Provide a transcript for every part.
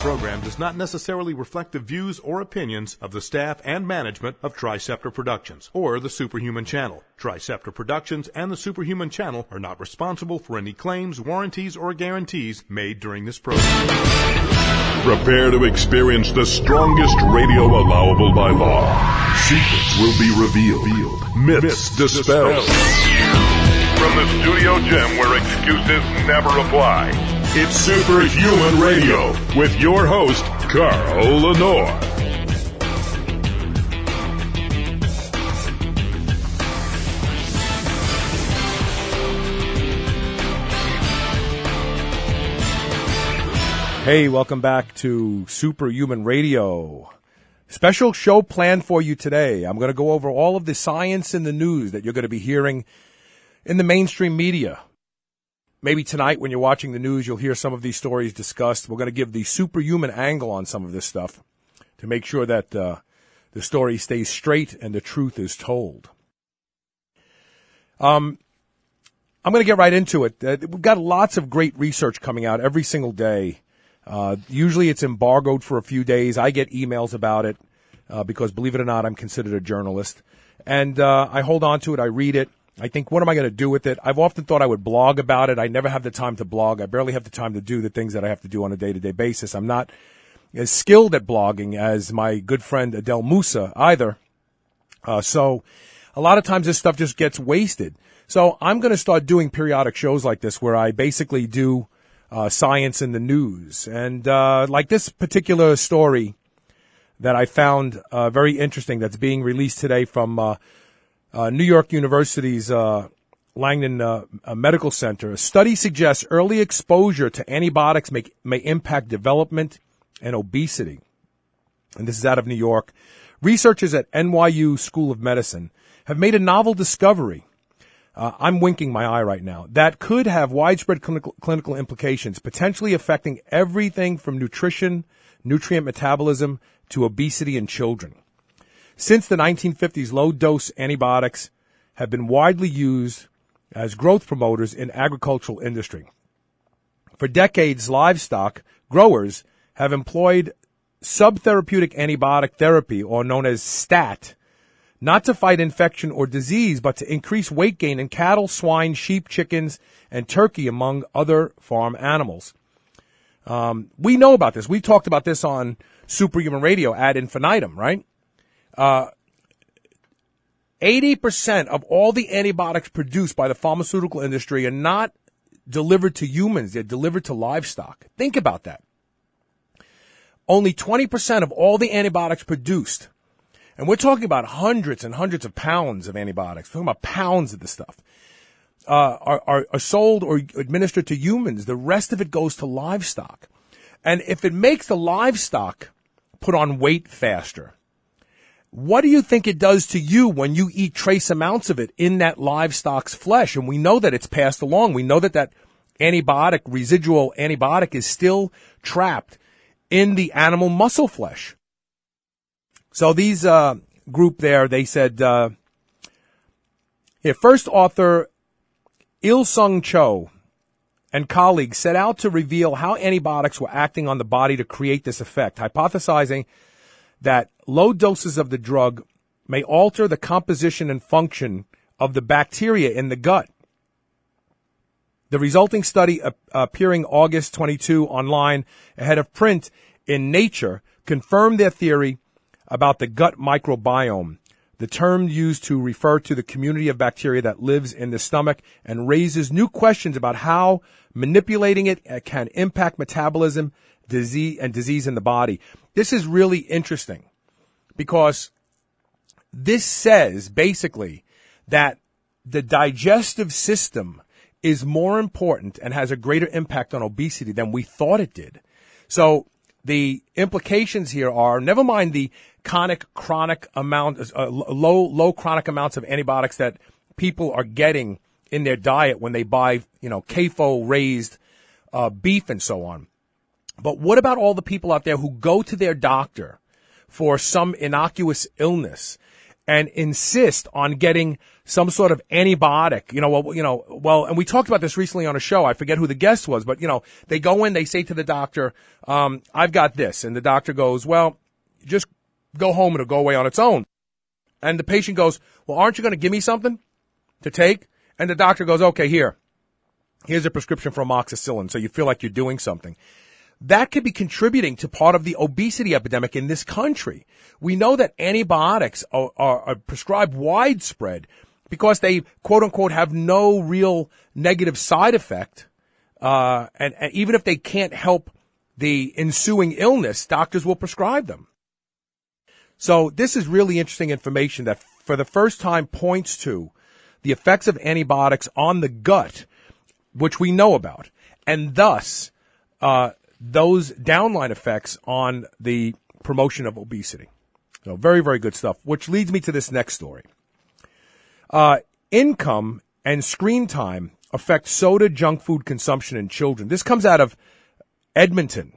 program does not necessarily reflect the views or opinions of the staff and management of Triceptor Productions or the Superhuman Channel. Triceptor Productions and the Superhuman Channel are not responsible for any claims, warranties, or guarantees made during this program. Prepare to experience the strongest radio allowable by law. Secrets will be revealed. Myths dispelled. From the studio gym where excuses never apply. It's Superhuman Radio with your host, Carl Lenore. Hey, welcome back to Superhuman Radio. Special show planned for you today. I'm going to go over all of the science in the news that you're going to be hearing in the mainstream media. Maybe tonight when you're watching the news, you'll hear some of these stories discussed. We're going to give the superhuman angle on some of this stuff to make sure that the story stays straight and the truth is told. I'm going to get right into it. We've got lots of great research coming out every single day. Usually it's embargoed for a few days. I get emails about it because, believe it or not, I'm considered a journalist. And I hold on to it. I read it. I think, what am I going to do with it? I've often thought I would blog about it. I never have the time to blog. I barely have the time to do the things that I have to do on a day-to-day basis. I'm not as skilled at blogging as my good friend Adel Musa either. So a lot of times this stuff just gets wasted. So I'm going to start doing periodic shows like this where I basically do science in the news. And like this particular story that I found very interesting that's being released today from New York University's Langone Medical Center. A study suggests early exposure to antibiotics may impact development and obesity. And this is out of New York. Researchers at NYU School of Medicine have made a novel discovery. I'm winking my eye right now. That could have widespread clinical implications, potentially affecting everything from nutrition, nutrient metabolism, to obesity in children. Since the 1950s, low-dose antibiotics have been widely used as growth promoters in agricultural industry. For decades, livestock growers have employed subtherapeutic antibiotic therapy, or known as STAT, not to fight infection or disease, but to increase weight gain in cattle, swine, sheep, chickens, and turkey, among other farm animals. We know about this. We talked about this on Superhuman Radio ad infinitum, right? 80% of all the antibiotics produced by the pharmaceutical industry are not delivered to humans. They're delivered to livestock. Think about that. Only 20% of all the antibiotics produced, and we're talking about hundreds and hundreds of pounds of antibiotics, we're talking about pounds of this stuff, are sold or administered to humans. The rest of it goes to livestock. And if it makes the livestock put on weight faster, what do you think it does to you when you eat trace amounts of it in that livestock's flesh? And we know that it's passed along. We know that that antibiotic, residual antibiotic, is still trapped in the animal muscle flesh. So these group there, they said, first author Il-Sung Cho and colleagues set out to reveal how antibiotics were acting on the body to create this effect, hypothesizing that low doses of the drug may alter the composition and function of the bacteria in the gut. The resulting study, appearing August 22 online ahead of print in Nature, confirmed their theory about the gut microbiome, the term used to refer to the community of bacteria that lives in the stomach, and raises new questions about how manipulating it can impact metabolism, disease in the body. This is really interesting because this says basically that the digestive system is more important and has a greater impact on obesity than we thought it did. So the implications here are, never mind the chronic amount, low chronic amounts of antibiotics that people are getting in their diet when they buy, CAFO raised beef and so on. But what about all the people out there who go to their doctor for some innocuous illness and insist on getting some sort of antibiotic, and we talked about this recently on a show. I forget who the guest was, but, they go in, they say to the doctor, I've got this. And the doctor goes, well, just go home. It'll go away on its own. And the patient goes, well, aren't you going to give me something to take? And the doctor goes, okay, here's a prescription for amoxicillin. So you feel like you're doing something. That could be contributing to part of the obesity epidemic in this country. We know that antibiotics are prescribed widespread because they, quote unquote, have no real negative side effect. And even if they can't help the ensuing illness, doctors will prescribe them. So this is really interesting information that for the first time points to the effects of antibiotics on the gut, which we know about, and thus, those downline effects on the promotion of obesity. So very, very good stuff, which leads me to this next story. Income and screen time affect soda junk food consumption in children. This comes out of Edmonton.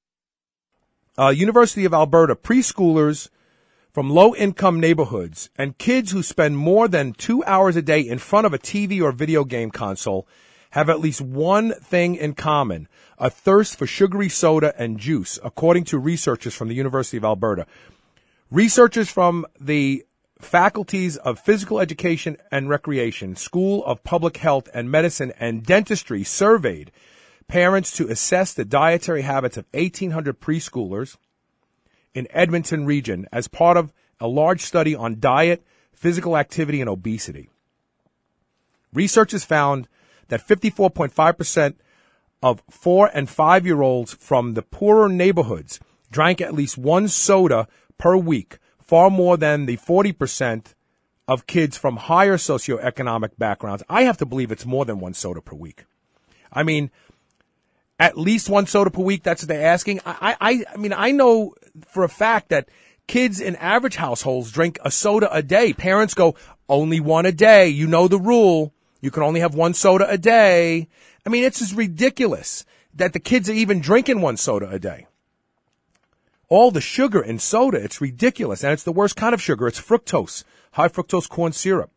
University of Alberta, preschoolers from low-income neighborhoods and kids who spend more than 2 hours a day in front of a TV or video game console have at least one thing in common, a thirst for sugary soda and juice, according to researchers from the University of Alberta. Researchers from the faculties of Physical Education and Recreation, School of Public Health and Medicine, and Dentistry surveyed parents to assess the dietary habits of 1,800 preschoolers in Edmonton region as part of a large study on diet, physical activity, and obesity. Researchers found that 54.5% of 4- and 5-year-olds from the poorer neighborhoods drank at least one soda per week, far more than the 40% of kids from higher socioeconomic backgrounds. I have to believe it's more than one soda per week. I mean, at least one soda per week, that's what they're asking. I know for a fact that kids in average households drink a soda a day. Parents go, only one a day. You know the rule. You can only have one soda a day. I mean, it's just ridiculous that the kids are even drinking one soda a day. All the sugar in soda, it's ridiculous. And it's the worst kind of sugar. It's fructose, high fructose corn syrup.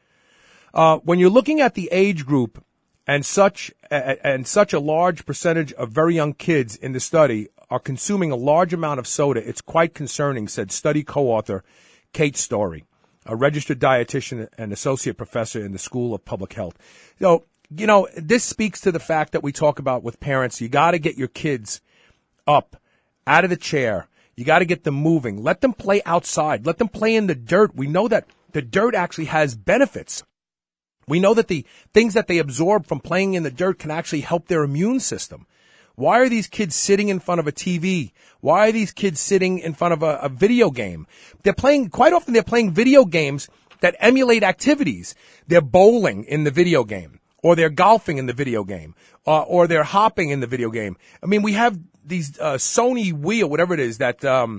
When you're looking at the age group and such a large percentage of very young kids in the study are consuming a large amount of soda, it's quite concerning, said study co-author Kate Story, a registered dietitian and associate professor in the School of Public Health. So, this speaks to the fact that we talk about with parents. You got to get your kids up out of the chair. You got to get them moving. Let them play outside. Let them play in the dirt. We know that the dirt actually has benefits. We know that the things that they absorb from playing in the dirt can actually help their immune system. Why are these kids sitting in front of a TV? Why are these kids sitting in front of a video game? Quite often they're playing video games that emulate activities. They're bowling in the video game, or they're golfing in the video game, or they're hopping in the video game. I mean, we have these Sony Wii or whatever it is, that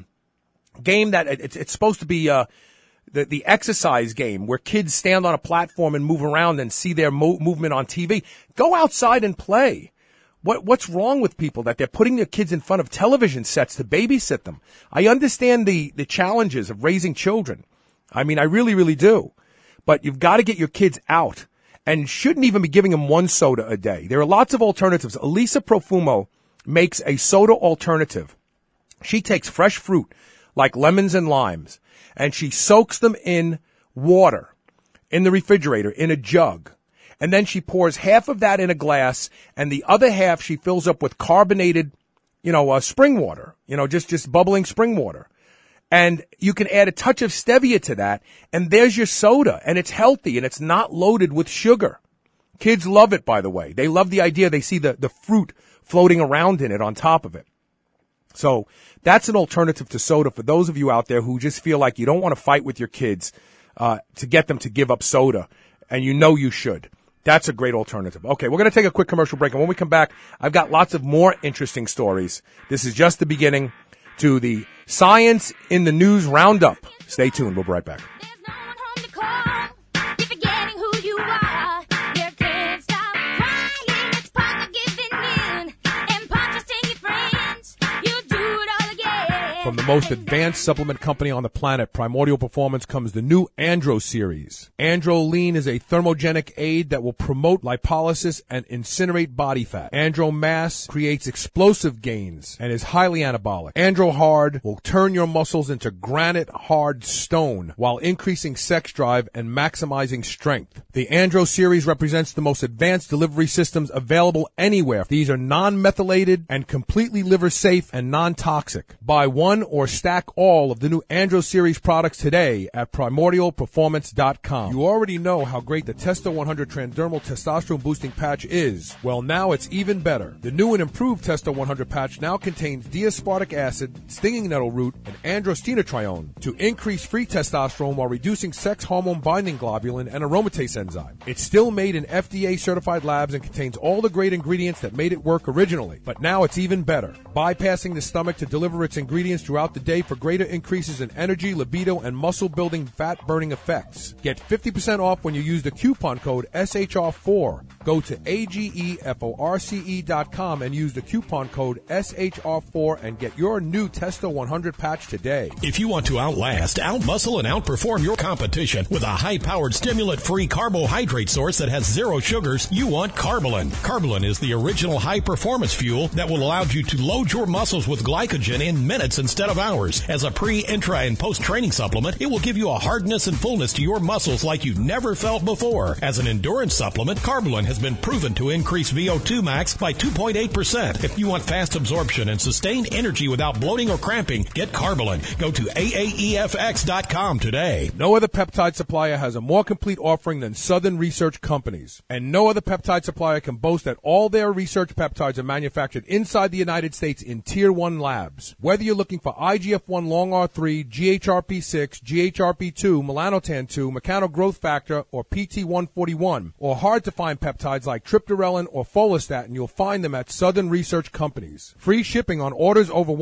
game that it's supposed to be the exercise game where kids stand on a platform and move around and see their movement on TV. Go outside and play. What's wrong with people that they're putting their kids in front of television sets to babysit them? I understand the challenges of raising children. I mean, I really, really do. But you've got to get your kids out, and shouldn't even be giving them one soda a day. There are lots of alternatives. Elisa Profumo makes a soda alternative. She takes fresh fruit like lemons and limes, and she soaks them in water in the refrigerator in a jug. And then she pours half of that in a glass, and the other half she fills up with carbonated, spring water, just bubbling spring water. And you can add a touch of stevia to that, and there's your soda, and it's healthy, and it's not loaded with sugar. Kids love it, by the way. They love the idea. They see the fruit floating around in it on top of it. So that's an alternative to soda for those of you out there who just feel like you don't want to fight with your kids to get them to give up soda, and you should. That's a great alternative. Okay, we're going to take a quick commercial break, and when we come back, I've got lots of more interesting stories. This is just the beginning to the Science in the News Roundup. Stay tuned. We'll be right back. There's no one home to call. You're forgetting who you are. You can't stop crying. It's part of giving in. And purchasing your friends. You do it all again. From the most advanced supplement company on the planet, Primordial Performance, comes the new Andro series. Androline is a thermogenic aid that will promote lipolysis and incinerate body fat. Andro Mass creates explosive gains and is highly anabolic. Andro Hard will turn your muscles into granite hard stone while increasing sex drive and maximizing strength. The Andro series represents the most advanced delivery systems available anywhere. These are non-methylated and completely liver safe and non-toxic. Buy one or stack all of the new Andro series products today at primordialperformance.com. You already know how great the Testo 100 Transdermal Testosterone Boosting Patch is. Well, now it's even better. The new and improved Testo 100 patch now contains D-aspartic acid, stinging nettle root, and androstenedione to increase free testosterone while reducing sex hormone binding globulin and aromatase enzyme. It's still made in FDA-certified labs and contains all the great ingredients that made it work originally. But now it's even better. Bypassing the stomach to deliver its ingredients throughout the day for greater increases in energy, libido, and muscle-building, fat-burning effects. Get 50% off when you use the coupon code SHR4. Go to AGEFORCE.com and use the coupon code SHR4 and get your new Testo 100 patch today. If you want to outlast, outmuscle, and outperform your competition with a high-powered, stimulant-free carbohydrate source that has zero sugars, you want Carbolin. Carbolin is the original high-performance fuel that will allow you to load your muscles with glycogen in minutes instead of hours. As a pre, intra, and post-training supplement, it will give you a hardness and fullness to your muscles like you've never felt before. As an endurance supplement, Carbolin has been proven to increase VO2 max by 2.8%. If you want fast absorption and sustained energy without bloating or cramping, get Carbolin. Go to AAEFX.com today. No other peptide supplier has a more complete offering than Southern Research Companies. And no other peptide supplier can boast that all their research peptides are manufactured inside the United States in Tier 1 labs. Whether you're looking for IGF-1 Long R3, GHRP6, GHRP2, melanotan-2, mechanogrowth factor, or PT141, or hard-to-find peptides like triptorelin or follistatin, you'll find them at Southern Research Companies. Free shipping on orders over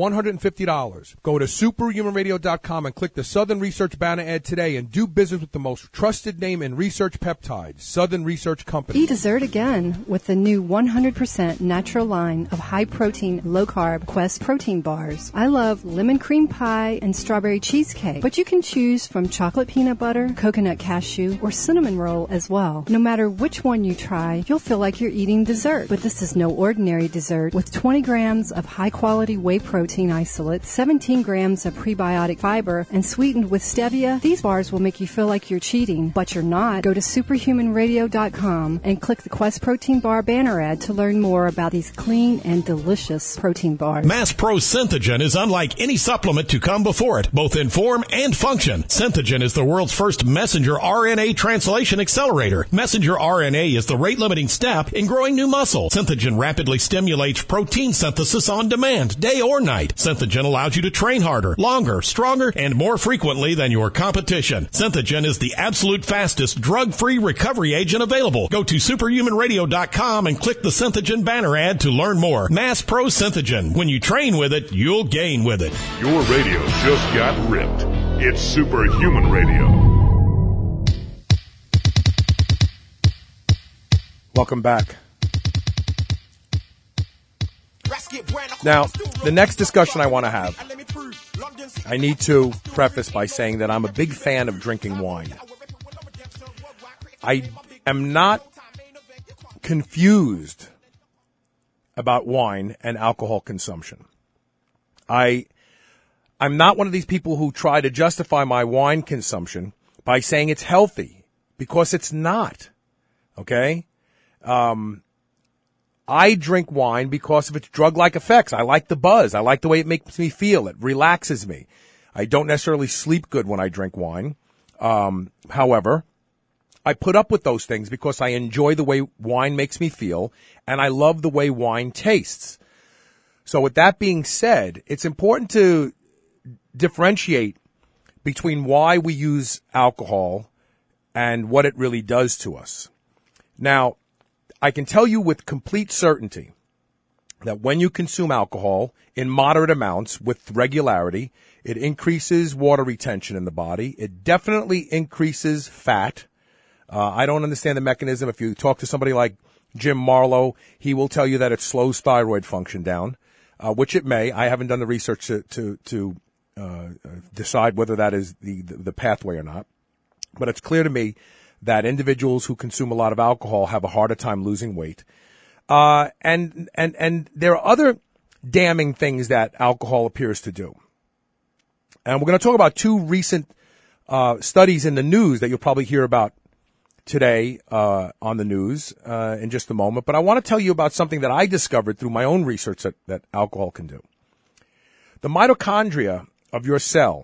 $150. Go to superhumanradio.com and click the Southern Research banner ad today and do business with the most trusted name in research peptides, Southern Research Company. Eat dessert again with the new 100% natural line of high-protein, low-carb Quest protein bars. I love lemon cream pie and strawberry cheesecake, but you can choose from chocolate peanut butter, coconut cashew, or cinnamon roll as well. No matter which one you try, you'll feel like you're eating dessert. But this is no ordinary dessert. With 20 grams of high-quality whey protein isolate, 17 grams of prebiotic fiber, and sweetened with stevia, these bars will make you feel like you're cheating, but you're not. Go to superhumanradio.com and click the Quest Protein Bar banner ad to learn more about these clean and delicious protein bars. Mass Pro Synthogen is unlike any supplement to come before it, both in form and function. Synthogen is the world's first messenger RNA translation accelerator. Messenger RNA is the rate-limiting step in growing new muscle. Synthogen rapidly stimulates protein synthesis on demand, day or night. Synthogen allows you to train harder, longer, stronger, and more frequently than your competition. Synthogen is the absolute fastest drug-free recovery agent available. Go to superhumanradio.com and click the Synthogen banner ad to learn more. Mass Pro Synthogen. When you train with it, you'll gain with it. Your radio just got ripped. It's Superhuman Radio. Welcome back. Now, the next discussion I want to have, I need to preface by saying that I'm a big fan of drinking wine. I am not confused about wine and alcohol consumption. I'm not one of these people who try to justify my wine consumption by saying it's healthy, because it's not. Okay? I drink wine because of its drug-like effects. I like the buzz. I like the way it makes me feel. It relaxes me. I don't necessarily sleep good when I drink wine. However, I put up with those things because I enjoy the way wine makes me feel, and I love the way wine tastes. So with that being said, it's important to differentiate between why we use alcohol and what it really does to us. Now, I can tell you with complete certainty that when you consume alcohol in moderate amounts with regularity, it increases water retention in the body. It definitely increases fat. I don't understand the mechanism. If you talk to somebody like Jim Marlowe, he will tell you that it slows thyroid function down, which it may. I haven't done the research to decide whether that is the pathway or not. But it's clear to me that individuals who consume a lot of alcohol have a harder time losing weight. And there are other damning things that alcohol appears to do. And we're going to talk about two recent studies in the news that you'll probably hear about today on the news in just a moment. But I want to tell you about something that I discovered through my own research that alcohol can do. The mitochondria of your cell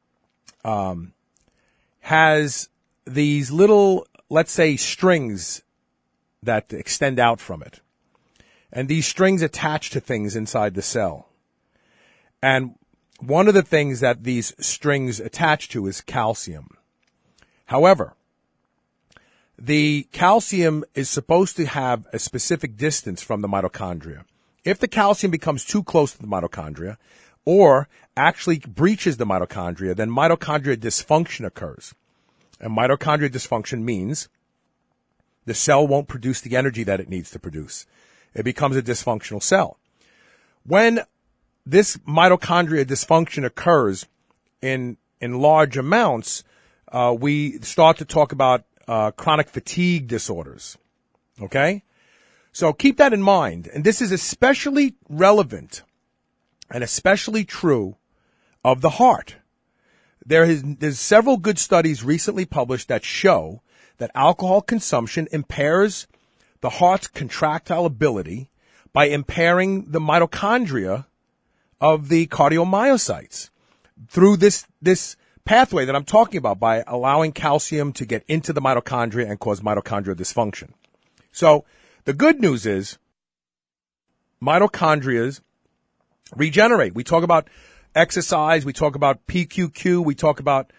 has these little, let's say, strings that extend out from it. And these strings attach to things inside the cell. And one of the things that these strings attach to is calcium. However, the calcium is supposed to have a specific distance from the mitochondria. If the calcium becomes too close to the mitochondria or actually breaches the mitochondria, then mitochondrial dysfunction occurs. And mitochondrial dysfunction means the cell won't produce the energy that it needs to produce. It becomes a dysfunctional cell. When this mitochondrial dysfunction occurs in large amounts, we start to talk about chronic fatigue disorders. Okay? So keep that in mind. And this is especially relevant and especially true of the heart. There's several good studies recently published that show that alcohol consumption impairs the heart's contractile ability by impairing the mitochondria of the cardiomyocytes through this pathway that I'm talking about, by allowing calcium to get into the mitochondria and cause mitochondrial dysfunction. So the good news is mitochondria regenerate. We talk about exercise, we talk about PQQ, we talk about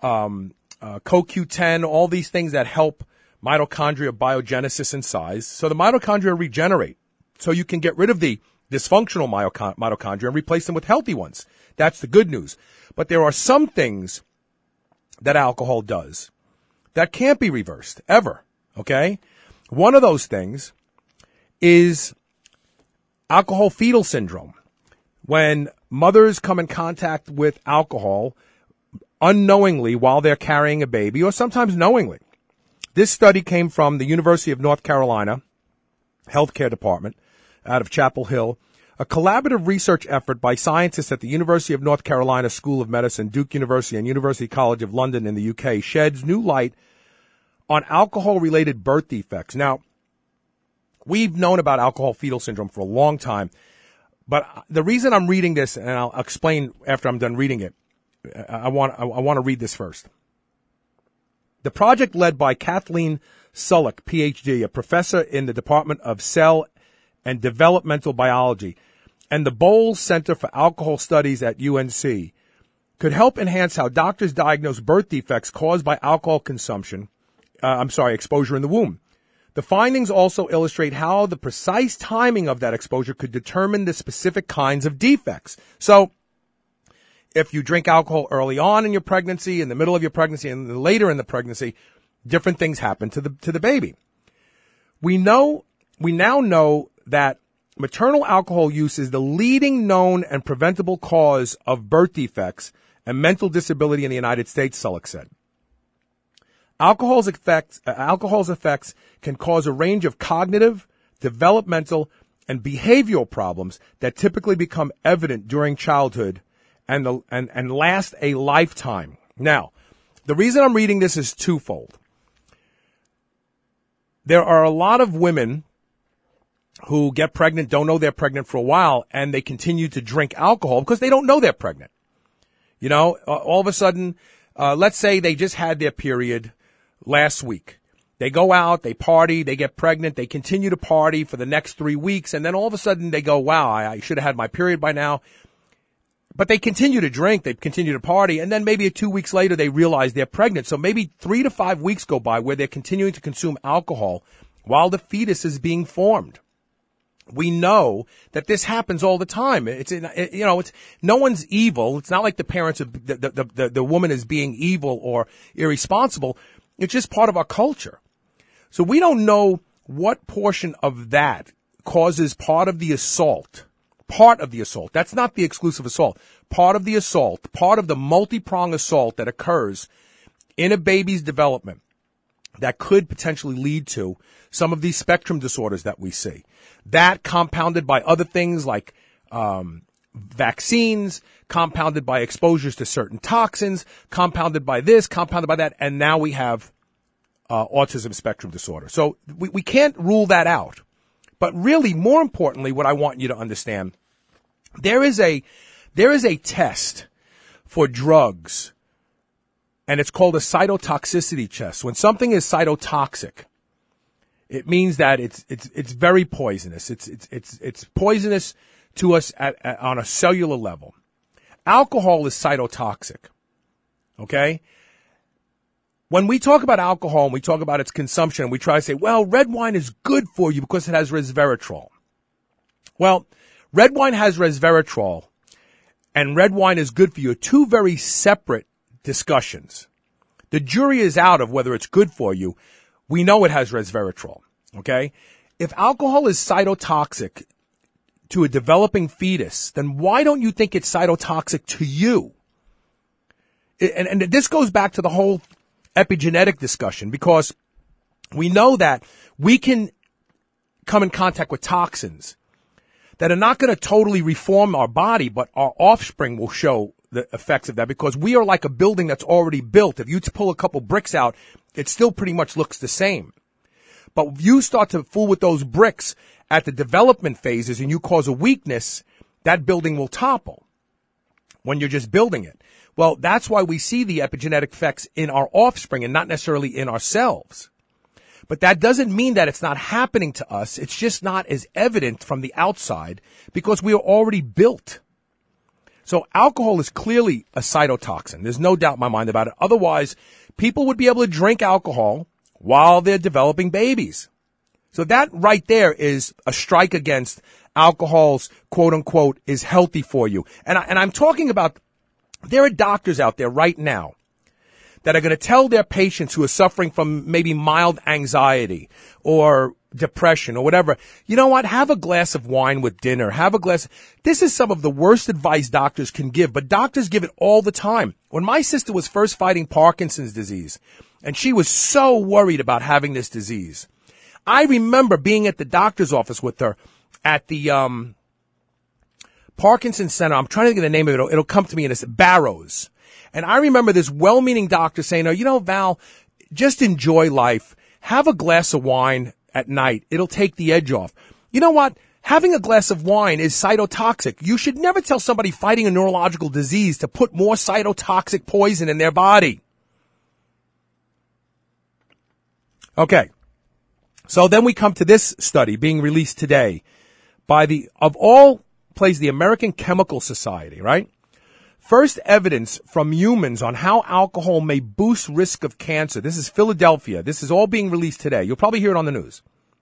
CoQ10, all these things that help mitochondria biogenesis and size. So the mitochondria regenerate. So you can get rid of the dysfunctional mitochondria and replace them with healthy ones. That's the good news. But there are some things that alcohol does that can't be reversed, ever. Okay? One of those things is alcohol fetal syndrome. When mothers come in contact with alcohol unknowingly while they're carrying a baby, or sometimes knowingly. This study came from the University of North Carolina Healthcare Department out of Chapel Hill, a collaborative research effort by scientists at the University of North Carolina School of Medicine, Duke University, and University College of London in the UK sheds new light on alcohol-related birth defects. Now, we've known about alcohol fetal syndrome for a long time, but the reason I'm reading this, and I'll explain after I'm done reading it, I want to read this first. The project, led by Kathleen Sullick, PhD, a professor in the Department of Cell and Developmental Biology, and the Bowles Center for Alcohol Studies at UNC, could help enhance how doctors diagnose birth defects caused by alcohol exposure in the womb. The findings also illustrate how the precise timing of that exposure could determine the specific kinds of defects. So, if you drink alcohol early on in your pregnancy, in the middle of your pregnancy, and later in the pregnancy, different things happen to the baby. We now know that maternal alcohol use is the leading known and preventable cause of birth defects and mental disability in the United States, Sullick said. Alcohol's effects can cause a range of cognitive, developmental, and behavioral problems that typically become evident during childhood and last a lifetime. Now, the reason I'm reading this is twofold. There are a lot of women who get pregnant, don't know they're pregnant for a while, and they continue to drink alcohol because they don't know they're pregnant. You know, all of a sudden, let's say they just had their period last week. They go out, they party, they get pregnant, they continue to party for the next 3 weeks, and then all of a sudden they go, wow, I should have had my period by now. But they continue to drink, they continue to party, and then maybe 2 weeks later they realize they're pregnant. So maybe 3 to 5 weeks go by where they're continuing to consume alcohol while the fetus is being formed. We know that this happens all the time. It's no one's evil. It's not like the parents of the woman is being evil or irresponsible. It's just part of our culture. So we don't know what portion of that causes part of the assault, part of the assault. That's not the exclusive assault. Part of the assault, part of the multi-pronged assault that occurs in a baby's development that could potentially lead to some of these spectrum disorders that we see. That compounded by other things like vaccines, compounded by exposures to certain toxins, compounded by this, compounded by that, and now we have autism spectrum disorder. So we can't rule that out. But really, more importantly, what I want you to understand, there is a test for drugs, and it's called a cytotoxicity test. When something is cytotoxic, it means that it's very poisonous. It's poisonous to us on a cellular level. Alcohol is cytotoxic. Okay? When we talk about alcohol and we talk about its consumption, we try to say, well, red wine is good for you because it has resveratrol. Well, red wine has resveratrol and red wine is good for you. Two very separate discussions. The jury is out of whether it's good for you. We know it has resveratrol. Okay? If alcohol is cytotoxic to a developing fetus, then why don't you think it's cytotoxic to you? And this goes back to the whole epigenetic discussion, because we know that we can come in contact with toxins that are not going to totally reform our body, but our offspring will show the effects of that, because we are like a building that's already built. If you pull a couple bricks out, it still pretty much looks the same. But if you start to fool with those bricks at the development phases and you cause a weakness, that building will topple when you're just building it. Well, that's why we see the epigenetic effects in our offspring and not necessarily in ourselves. But that doesn't mean that it's not happening to us. It's just not as evident from the outside because we are already built. So alcohol is clearly a cytotoxin. There's no doubt in my mind about it. Otherwise, people would be able to drink alcohol while they're developing babies. So that right there is a strike against alcohol's quote unquote is healthy for you. And I'm talking about, there are doctors out there right now that are going to tell their patients who are suffering from maybe mild anxiety or depression or whatever, you know what, have a glass of wine with dinner, have a glass. This is some of the worst advice doctors can give, but doctors give it all the time. When my sister was first fighting Parkinson's disease, and she was so worried about having this disease, I remember being at the doctor's office with her at the Parkinson Center. I'm trying to think of the name of it. It'll come to me in this, Barrows. And I remember this well-meaning doctor saying, oh, you know, Val, just enjoy life. Have a glass of wine at night. It'll take the edge off. You know what? Having a glass of wine is cytotoxic. You should never tell somebody fighting a neurological disease to put more cytotoxic poison in their body. Okay. So then we come to this study being released today by the American Chemical Society, right? First evidence from humans on how alcohol may boost risk of cancer. This is Philadelphia. This is all being released today. You'll probably hear it on the news.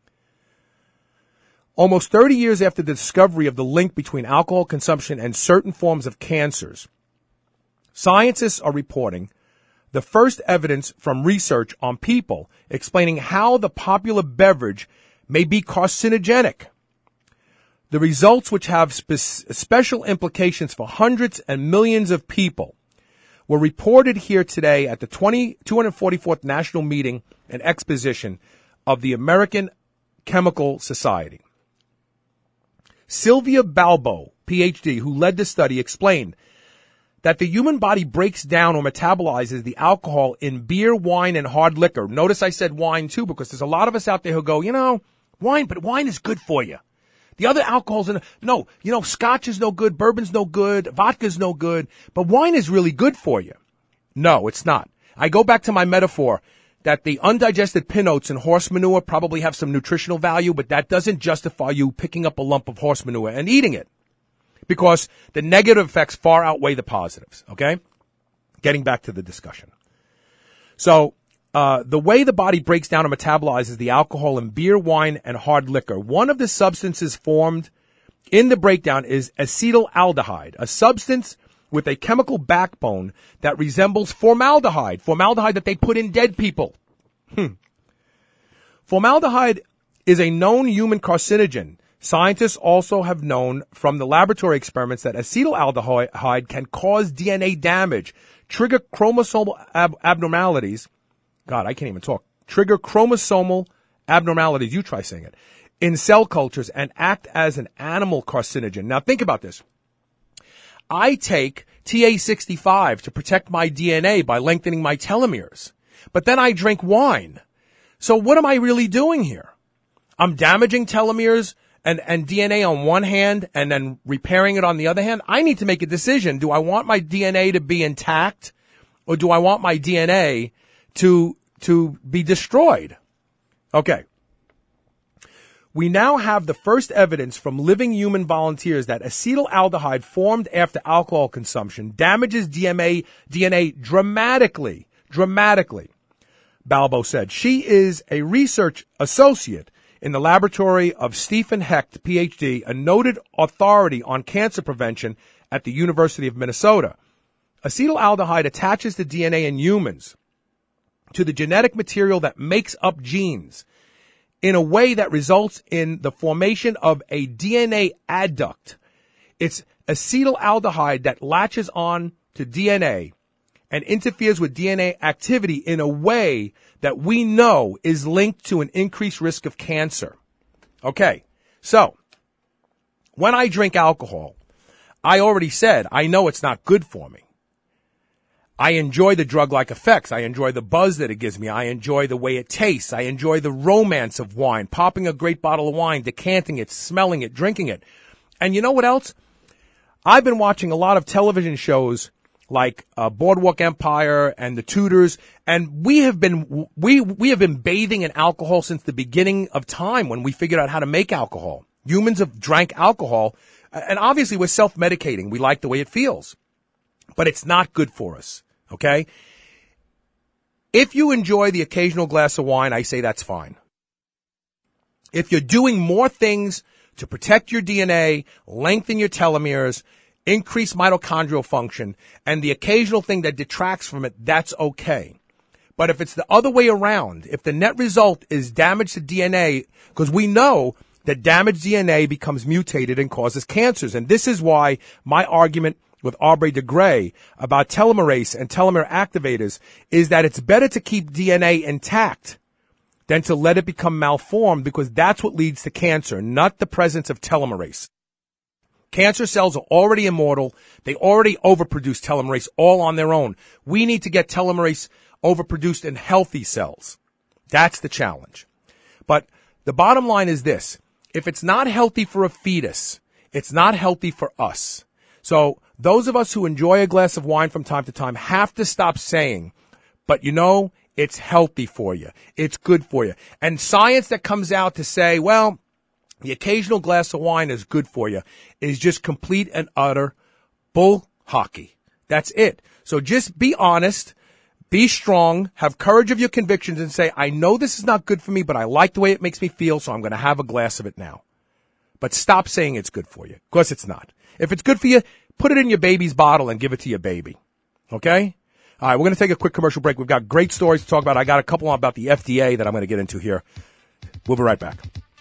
Almost 30 years after the discovery of the link between alcohol consumption and certain forms of cancers, scientists are reporting the first evidence from research on people explaining how the popular beverage may be carcinogenic. The results, which have special implications for hundreds and millions of people, were reported here today at the 244th National Meeting and Exposition of the American Chemical Society. Sylvia Balbo, PhD, who led the study, explained that the human body breaks down or metabolizes the alcohol in beer, wine, and hard liquor. Notice I said wine too, because there's a lot of us out there who go, you know, wine, but wine is good for you. The other alcohols, no, you know, scotch is no good, bourbon's no good, vodka's no good, but wine is really good for you. No, it's not. I go back to my metaphor that the undigested pin oats in horse manure probably have some nutritional value, but that doesn't justify you picking up a lump of horse manure and eating it, because the negative effects far outweigh the positives, okay? Getting back to the discussion. So, the way the body breaks down and metabolizes the alcohol in beer, wine, and hard liquor, one of the substances formed in the breakdown is acetaldehyde, a substance with a chemical backbone that resembles formaldehyde that they put in dead people. Formaldehyde is a known human carcinogen Scientists also have known from the laboratory experiments that acetaldehyde can cause DNA damage, trigger chromosomal abnormalities. God, I can't even talk. Trigger chromosomal abnormalities. You try saying it. In cell cultures and act as an animal carcinogen. Now think about this. I take TA65 to protect my DNA by lengthening my telomeres. But then I drink wine. So what am I really doing here? I'm damaging telomeres and DNA on one hand and then repairing it on the other hand. I need to make a decision. Do I want my DNA to be intact or do I want my DNA to be destroyed? Okay. We now have the first evidence from living human volunteers that acetaldehyde formed after alcohol consumption damages DNA dramatically. Balbo said. She is a research associate in the laboratory of Stephen Hecht, Ph.D., a noted authority on cancer prevention at the University of Minnesota. Acetaldehyde attaches the DNA in humans to the genetic material that makes up genes in a way that results in the formation of a DNA adduct. It's acetaldehyde that latches on to DNA and interferes with DNA activity in a way that we know is linked to an increased risk of cancer. Okay, so when I drink alcohol, I already said I know it's not good for me. I enjoy the drug-like effects. I enjoy the buzz that it gives me. I enjoy the way it tastes. I enjoy the romance of wine, popping a great bottle of wine, decanting it, smelling it, drinking it. And you know what else? I've been watching a lot of television shows like Boardwalk Empire and The Tudors, and we have been bathing in alcohol since the beginning of time when we figured out how to make alcohol. Humans have drank alcohol, and obviously we're self-medicating. We like the way it feels. But it's not good for us, okay? If you enjoy the occasional glass of wine, I say that's fine. If you're doing more things to protect your DNA, lengthen your telomeres, increase mitochondrial function, and the occasional thing that detracts from it, that's okay. But if it's the other way around, if the net result is damage to DNA, because we know that damaged DNA becomes mutated and causes cancers, and this is why my argument with Aubrey de Grey about telomerase and telomere activators is that it's better to keep DNA intact than to let it become malformed, because that's what leads to cancer, not the presence of telomerase. Cancer cells are already immortal. They already overproduce telomerase all on their own. We need to get telomerase overproduced in healthy cells. That's the challenge. But the bottom line is this. If it's not healthy for a fetus, it's not healthy for us. So those of us who enjoy a glass of wine from time to time have to stop saying, but you know, it's healthy for you. It's good for you. And science that comes out to say, well, the occasional glass of wine is good for you is just complete and utter bull hockey. That's it. So just be honest, be strong, have courage of your convictions and say, I know this is not good for me, but I like the way it makes me feel, so I'm going to have a glass of it now. But stop saying it's good for you, because it's not. If it's good for you, put it in your baby's bottle and give it to your baby. Okay? All right, we're going to take a quick commercial break. We've got great stories to talk about. I got a couple about the FDA that I'm going to get into here. We'll be right back.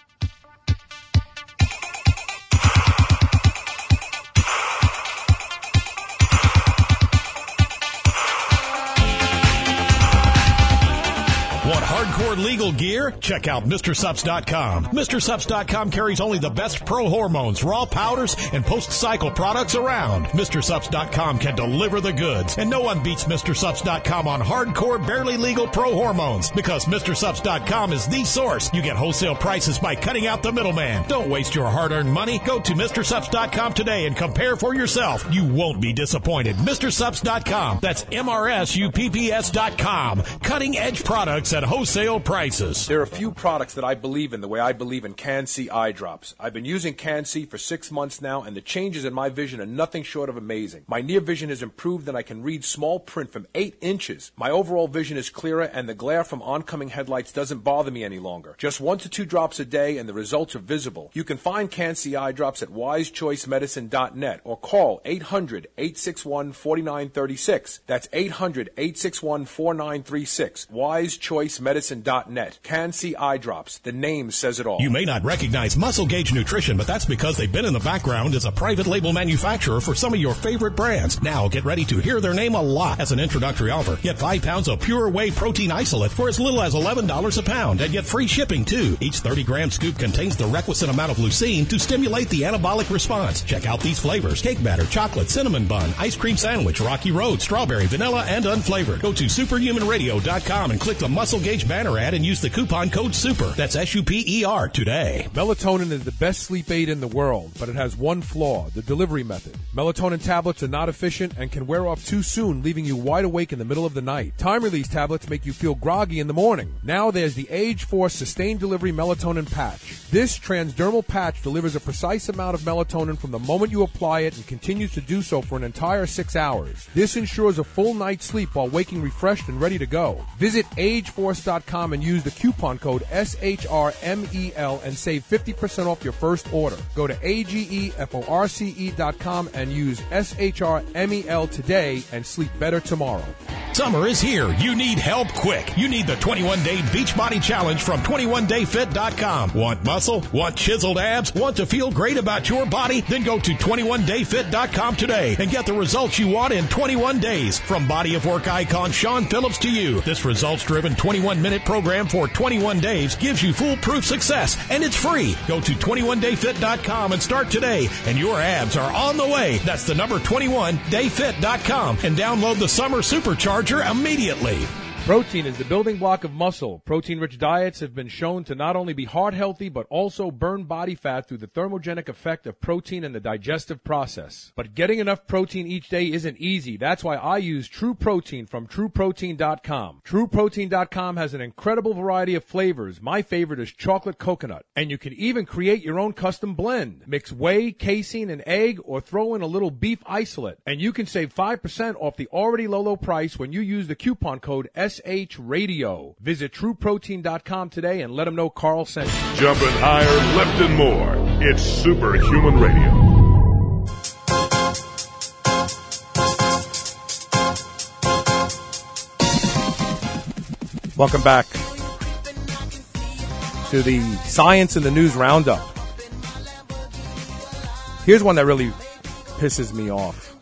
Want hardcore legal gear? Check out MrSupps.com. MrSupps.com carries only the best pro hormones, raw powders, and post-cycle products around. MrSupps.com can deliver the goods, and no one beats MrSupps.com on hardcore, barely legal pro hormones, because MrSupps.com is the source. You get wholesale prices by cutting out the middleman. Don't waste your hard-earned money. Go to MrSupps.com today and compare for yourself. You won't be disappointed. MrSupps.com. That's MRSUPPS.com. Cutting-edge products at wholesale prices. There are a few products that I believe in the way I believe in Can-C eye drops. I've been using Can-C for 6 months now, and the changes in my vision are nothing short of amazing. My near vision has improved, and I can read small print from 8 inches. My overall vision is clearer, and the glare from oncoming headlights doesn't bother me any longer. Just 1 to 2 drops a day, and the results are visible. You can find Can-C eye drops at wisechoicemedicine.net or call 800-861-4936. That's 800-861-4936. WiseChoiceMedicine.net. CanSeeMedicine.net. CanSee Eye Drops. The name says it all. You may not recognize Muscle Gauge Nutrition, but that's because they've been in the background as a private label manufacturer for some of your favorite brands. Now get ready to hear their name a lot. As an introductory offer, get 5 pounds of pure whey protein isolate for as little as $11 a pound and get free shipping too. Each 30-gram scoop contains the requisite amount of leucine to stimulate the anabolic response. Check out these flavors: cake batter, chocolate, cinnamon bun, ice cream sandwich, Rocky Road, strawberry, vanilla, and unflavored. Go to superhumanradio.com and click the Muscle Gauge banner ad and use the coupon code SUPER. That's SUPER today. Melatonin is the best sleep aid in the world, but it has one flaw: the delivery method. Melatonin tablets are not efficient and can wear off too soon, leaving you wide awake in the middle of the night. Time-release tablets make you feel groggy in the morning. Now there's the Age Force Sustained Delivery Melatonin Patch. This transdermal patch delivers a precise amount of melatonin from the moment you apply it and continues to do so for an entire 6 hours. This ensures a full night's sleep while waking refreshed and ready to go. Visit ageforce.com and use the coupon code SHRMEL and save 50% off your first order. Go to ageforce.com and use SHRMEL today and sleep better tomorrow. Summer is here. You need help quick. You need the 21-Day Beachbody Challenge from 21dayfit.com. Want muscle? Want chiseled abs? Want to feel great about your body? Then go to 21dayfit.com today and get the results you want in 21 days. From body of work icon Shawn Phillips to you, this results-driven 21-minute program for 21 days gives you foolproof success, and it's free. Go to 21dayfit.com and start today, and your abs are on the way. That's the number 21dayfit.com, and download the Summer Supercharger immediately. Protein is the building block of muscle. Protein-rich diets have been shown to not only be heart healthy, but also burn body fat through the thermogenic effect of protein in the digestive process. But getting enough protein each day isn't easy. That's why I use True Protein from TrueProtein.com. TrueProtein.com has an incredible variety of flavors. My favorite is chocolate coconut. And you can even create your own custom blend. Mix whey, casein, and egg, or throw in a little beef isolate. And you can save 5% off the already low price when you use the coupon code SH Radio. Visit TrueProtein.com today and let them know Carl sent you. Jumping higher, lifting more. It's Superhuman Radio. Welcome back to the Science in the News Roundup. Here's one that really pisses me off.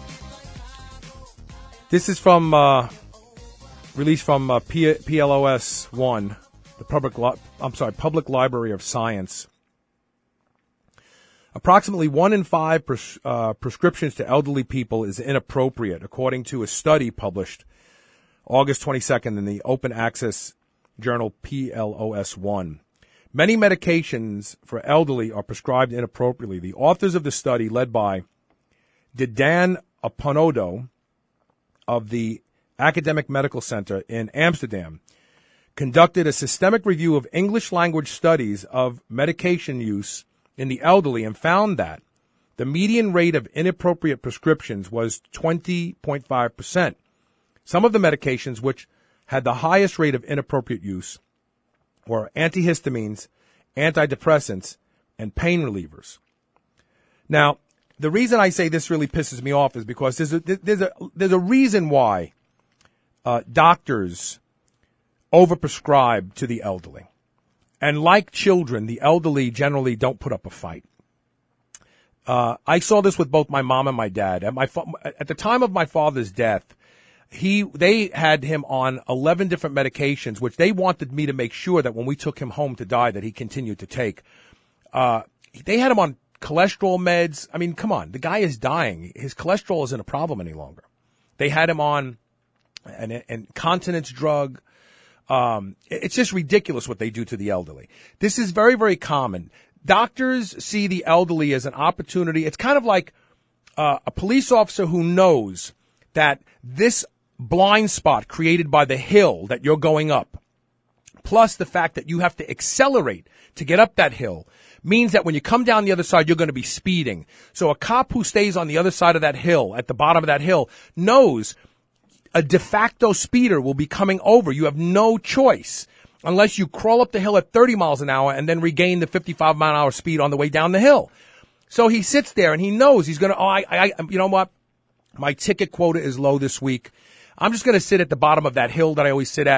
This is from released from PLOS 1, the Public Library of Science. Approximately 1 in 5 prescriptions to elderly people is inappropriate, according to a study published August 22nd in the open access journal PLOS 1. Many medications for elderly are prescribed inappropriately. The authors of the study, led by Didan Aponodo of the Academic Medical Center in Amsterdam, conducted a systemic review of English language studies of medication use in the elderly and found that the median rate of inappropriate prescriptions was 20.5%. Some of the medications which had the highest rate of inappropriate use were antihistamines, antidepressants, and pain relievers. Now, the reason I say this really pisses me off is because there's a reason why doctors overprescribe to the elderly. And like children, the elderly generally don't put up a fight. I saw this with both my mom and my dad. At the time of my father's death, they had him on 11 different medications, which they wanted me to make sure that when we took him home to die, that he continued to take. They had him on cholesterol meds. I mean, come on, the guy is dying. His cholesterol isn't a problem any longer. They had him on an incontinence drug. It's just ridiculous what they do to the elderly. This is very, very common. Doctors see the elderly as an opportunity. It's kind of like a police officer who knows that this blind spot created by the hill that you're going up, plus the fact that you have to accelerate to get up that hill, means that when you come down the other side, you're going to be speeding. So a cop who stays on the other side of that hill, at the bottom of that hill, knows a de facto speeder will be coming over. You have no choice unless you crawl up the hill at 30 miles an hour and then regain the 55-mile-an-hour speed on the way down the hill. So he sits there and he knows he's going to, you know what? My ticket quota is low this week. I'm just going to sit at the bottom of that hill that I always sit at,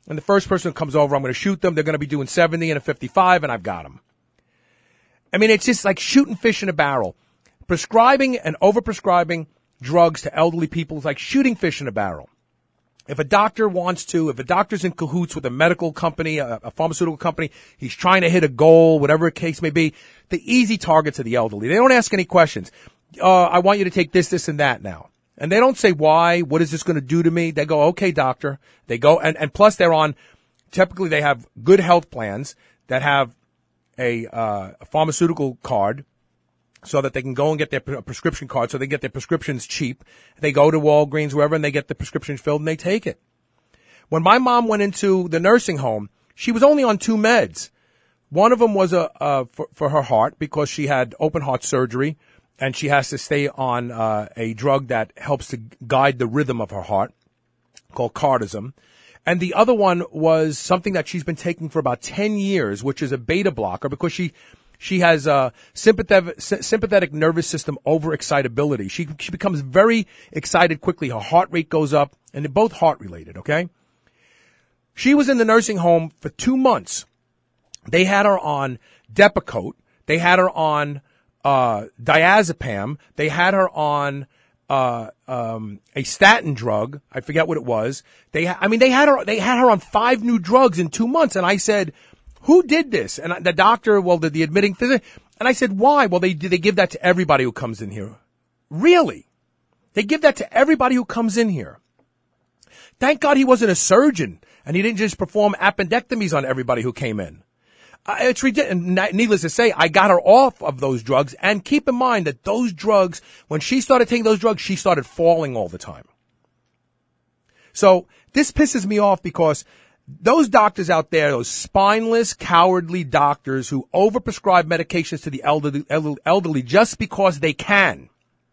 and the first person who comes over, I'm going to shoot them. They're going to be doing 70 and a 55, and I've got them. I mean, it's just like shooting fish in a barrel. Prescribing and overprescribing drugs to elderly people is like shooting fish in a barrel. If a doctor's in cahoots with a medical company, a pharmaceutical company, he's trying to hit a goal, whatever the case may be, the easy targets are the elderly. They don't ask any questions. I want you to take this, this, and that now. And they don't say why, what is this going to do to me? They go, okay, doctor. They go, and plus typically they have good health plans that have a pharmaceutical card so that they can go and get their prescription card so they get their prescriptions cheap. They go to Walgreens, wherever, and they get the prescriptions filled and they take it. When my mom went into the nursing home, she was only on 2 meds. One of them was for her heart because she had open heart surgery and she has to stay on a drug that helps to guide the rhythm of her heart called Cardizem. And the other one was something that she's been taking for about 10 years, which is a beta blocker because she has sympathetic nervous system overexcitability. She becomes very excited quickly. Her heart rate goes up, and they're both heart related, okay? She was in the nursing home for 2 months. They had her on Depakote. They had her on diazepam. They had her on a statin drug. I forget what it was. They had her on 5 new drugs in 2 months, and I said, who did this? And the doctor, the admitting physician, and I said, why? Well, they give that to everybody who comes in here. Really? They give that to everybody who comes in here. Thank God he wasn't a surgeon and he didn't just perform appendectomies on everybody who came in. It's ridiculous. Needless to say, I got her off of those drugs, and keep in mind that those drugs, when she started taking those drugs, she started falling all the time. So this pisses me off because those doctors out there, those spineless, cowardly doctors who overprescribe medications to the elderly just because they can.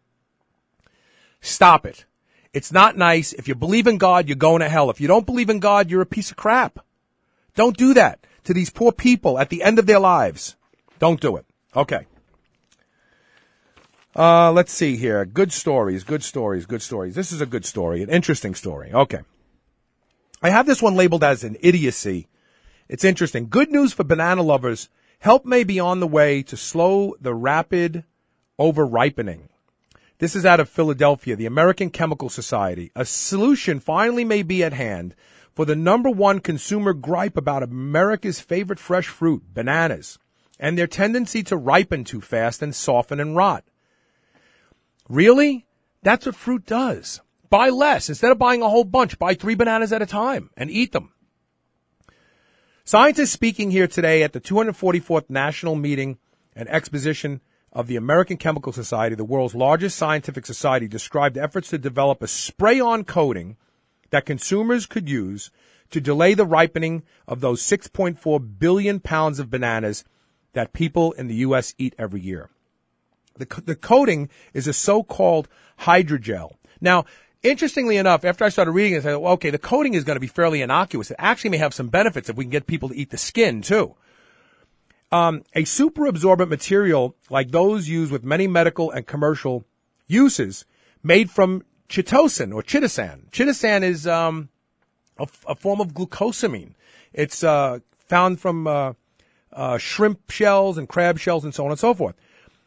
Stop it. It's not nice. If you believe in God, you're going to hell. If you don't believe in God, you're a piece of crap. Don't do that to these poor people at the end of their lives. Don't do it. Okay. Let's see here. Good stories. This is a good story, an interesting story. Okay. I have this one labeled as an idiocy. It's interesting. Good news for banana lovers. Help may be on the way to slow the rapid over-ripening. This is out of Philadelphia, the American Chemical Society. A solution finally may be at hand for the number one consumer gripe about America's favorite fresh fruit, bananas, and their tendency to ripen too fast and soften and rot. Really? That's what fruit does. Buy less. Instead of buying a whole bunch, buy 3 bananas at a time and eat them. Scientists speaking here today at the 244th National Meeting and Exposition of the American Chemical Society, the world's largest scientific society, described efforts to develop a spray-on coating that consumers could use to delay the ripening of those 6.4 billion pounds of bananas that people in the U.S. eat every year. The coating is a so-called hydrogel. Now, interestingly enough, after I started reading it, I said, well, okay, the coating is going to be fairly innocuous. It actually may have some benefits if we can get people to eat the skin, too. A super absorbent material like those used with many medical and commercial uses made from chitosan or chitosan. Chitosan is a form of glucosamine. It's found from shrimp shells and crab shells and so on and so forth.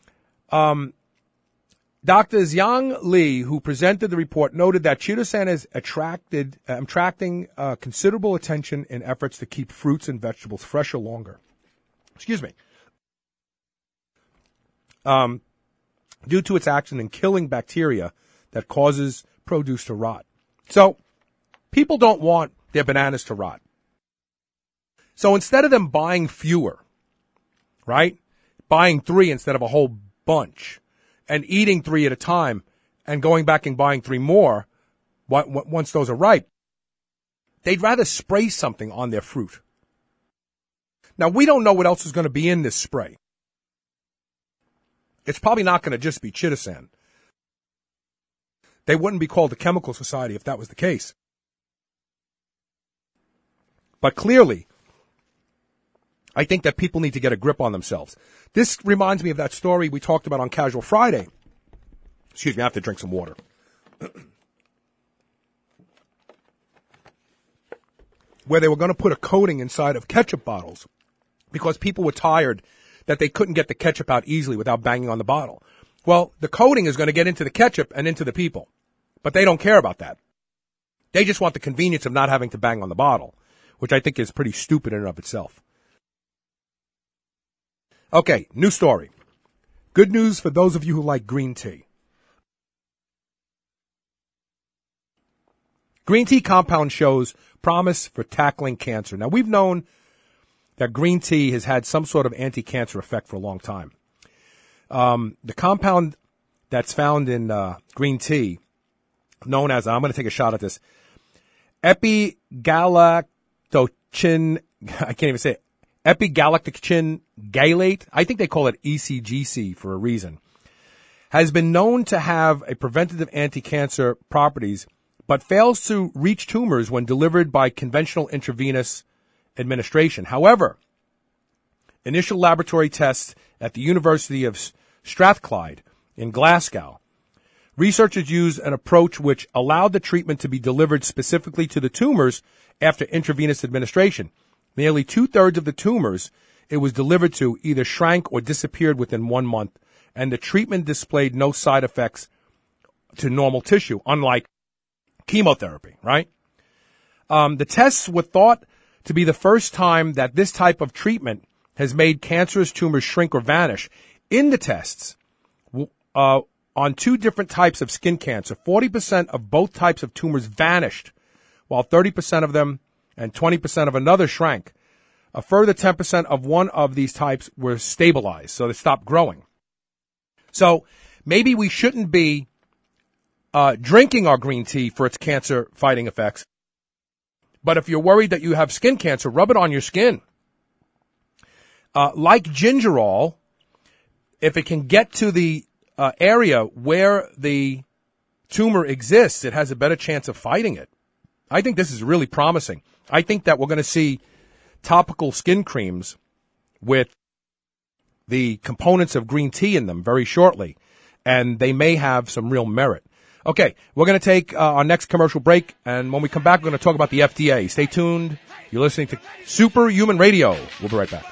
Dr. Xiang Li, who presented the report, noted that chitosan is attracting considerable attention in efforts to keep fruits and vegetables fresher longer. Excuse me. Due to its action in killing bacteria that causes produce to rot. So, people don't want their bananas to rot. So instead of them buying fewer, right? Buying 3 instead of a whole bunch, and eating 3 at a time, and going back and buying 3 more once those are ripe, they'd rather spray something on their fruit. Now, we don't know what else is going to be in this spray. It's probably not going to just be chitosan. They wouldn't be called the Chemical Society if that was the case. But clearly, I think that people need to get a grip on themselves. This reminds me of that story we talked about on Casual Friday. Excuse me, I have to drink some water. where they were going to put a coating inside of ketchup bottles because people were tired that they couldn't get the ketchup out easily without banging on the bottle. Well, the coating is going to get into the ketchup and into the people, but they don't care about that. They just want the convenience of not having to bang on the bottle, which I think is pretty stupid in and of itself. Okay, new story. Good news for those of you who like green tea. Green tea compound shows promise for tackling cancer. Now, we've known that green tea has had some sort of anti-cancer effect for a long time. The compound that's found in green tea, known as, I'm going to take a shot at this, epigalactocin, I can't even say it, epigalactocin galate, I think they call it ECGC for a reason, has been known to have a preventative anti-cancer properties, but fails to reach tumors when delivered by conventional intravenous administration. However, initial laboratory tests at the University of Strathclyde in Glasgow, researchers used an approach which allowed the treatment to be delivered specifically to the tumors after intravenous administration. Nearly 2/3 of the tumors it was delivered to either shrank or disappeared within 1 month, and the treatment displayed no side effects to normal tissue, unlike chemotherapy, right? The tests were thought to be the first time that this type of treatment has made cancerous tumors shrink or vanish. In the tests, on 2 different types of skin cancer, 40% of both types of tumors vanished, while 30% of them and 20% of another shrank. A further 10% of one of these types were stabilized, so they stopped growing. So maybe we shouldn't be drinking our green tea for its cancer-fighting effects. But if you're worried that you have skin cancer, rub it on your skin. Like gingerol, if it can get to the area where the tumor exists, it has a better chance of fighting it. I think this is really promising. I think that we're going to see topical skin creams with the components of green tea in them very shortly, and they may have some real merit. Okay, we're going to take our next commercial break, and when we come back, we're going to talk about the FDA. Stay tuned. You're listening to Superhuman Radio. We'll be right back.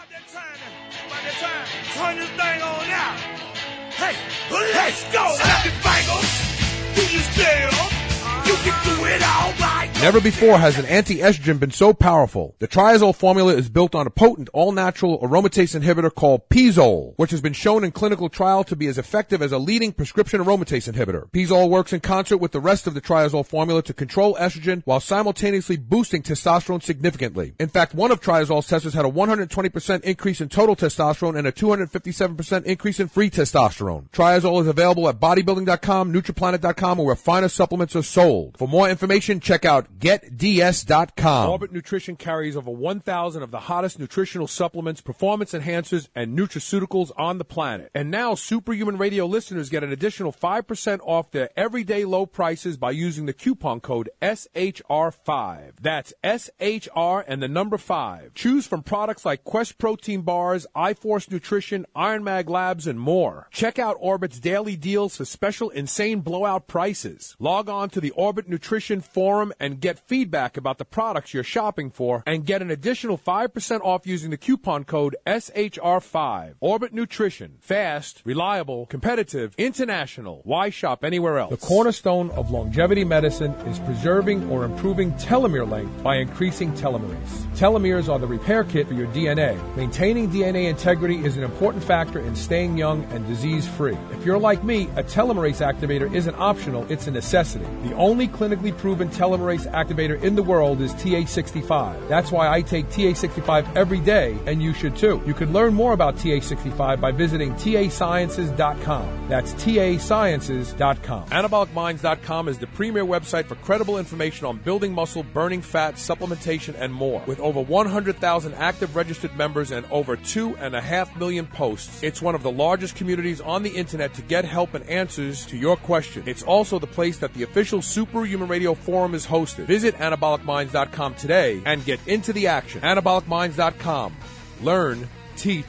Turn this thing on out. Hey, let's go. Snap your fingers. Do you still? You can do it all right. Never before has an anti-estrogen been so powerful. The Triazole formula is built on a potent, all-natural aromatase inhibitor called Pizole, which has been shown in clinical trial to be as effective as a leading prescription aromatase inhibitor. Pizole works in concert with the rest of the Triazole formula to control estrogen while simultaneously boosting testosterone significantly. In fact, one of Triazole's testers had a 120% increase in total testosterone and a 257% increase in free testosterone. Triazole is available at bodybuilding.com, nutriplanet.com, or where finer supplements are sold. For more information, check out GetDS.com. Orbit Nutrition carries over 1,000 of the hottest nutritional supplements, performance enhancers, and nutraceuticals on the planet. And now, Superhuman Radio listeners get an additional 5% off their everyday low prices by using the coupon code SHR5. That's SHR and the number 5. Choose from products like Quest Protein Bars, iForce Nutrition, Iron Mag Labs, and more. Check out Orbit's daily deals for special insane blowout prices. Log on to the Orbit Nutrition forum and get feedback about the products you're shopping for, and get an additional 5% off using the coupon code SHR5. Orbit Nutrition. Fast, reliable, competitive, international. Why shop anywhere else? The cornerstone of longevity medicine is preserving or improving telomere length by increasing telomerase. Telomeres are the repair kit for your DNA. Maintaining DNA integrity is an important factor in staying young and disease-free. If you're like me, a telomerase activator isn't optional, it's a necessity. The only clinically proven telomerase activator in the world is TA65. That's why I take TA65 every day, and you should too. You can learn more about TA65 by visiting TASciences.com. That's TASciences.com. AnabolicMinds.com is the premier website for credible information on building muscle, burning fat, supplementation, and more. With over 100,000 active registered members and over 2.5 million posts, it's one of the largest communities on the internet to get help and answers to your questions. It's also the place that the official Superhuman Radio forum is hosted. Visit AnabolicMinds.com today and get into the action. AnabolicMinds.com. Learn, teach,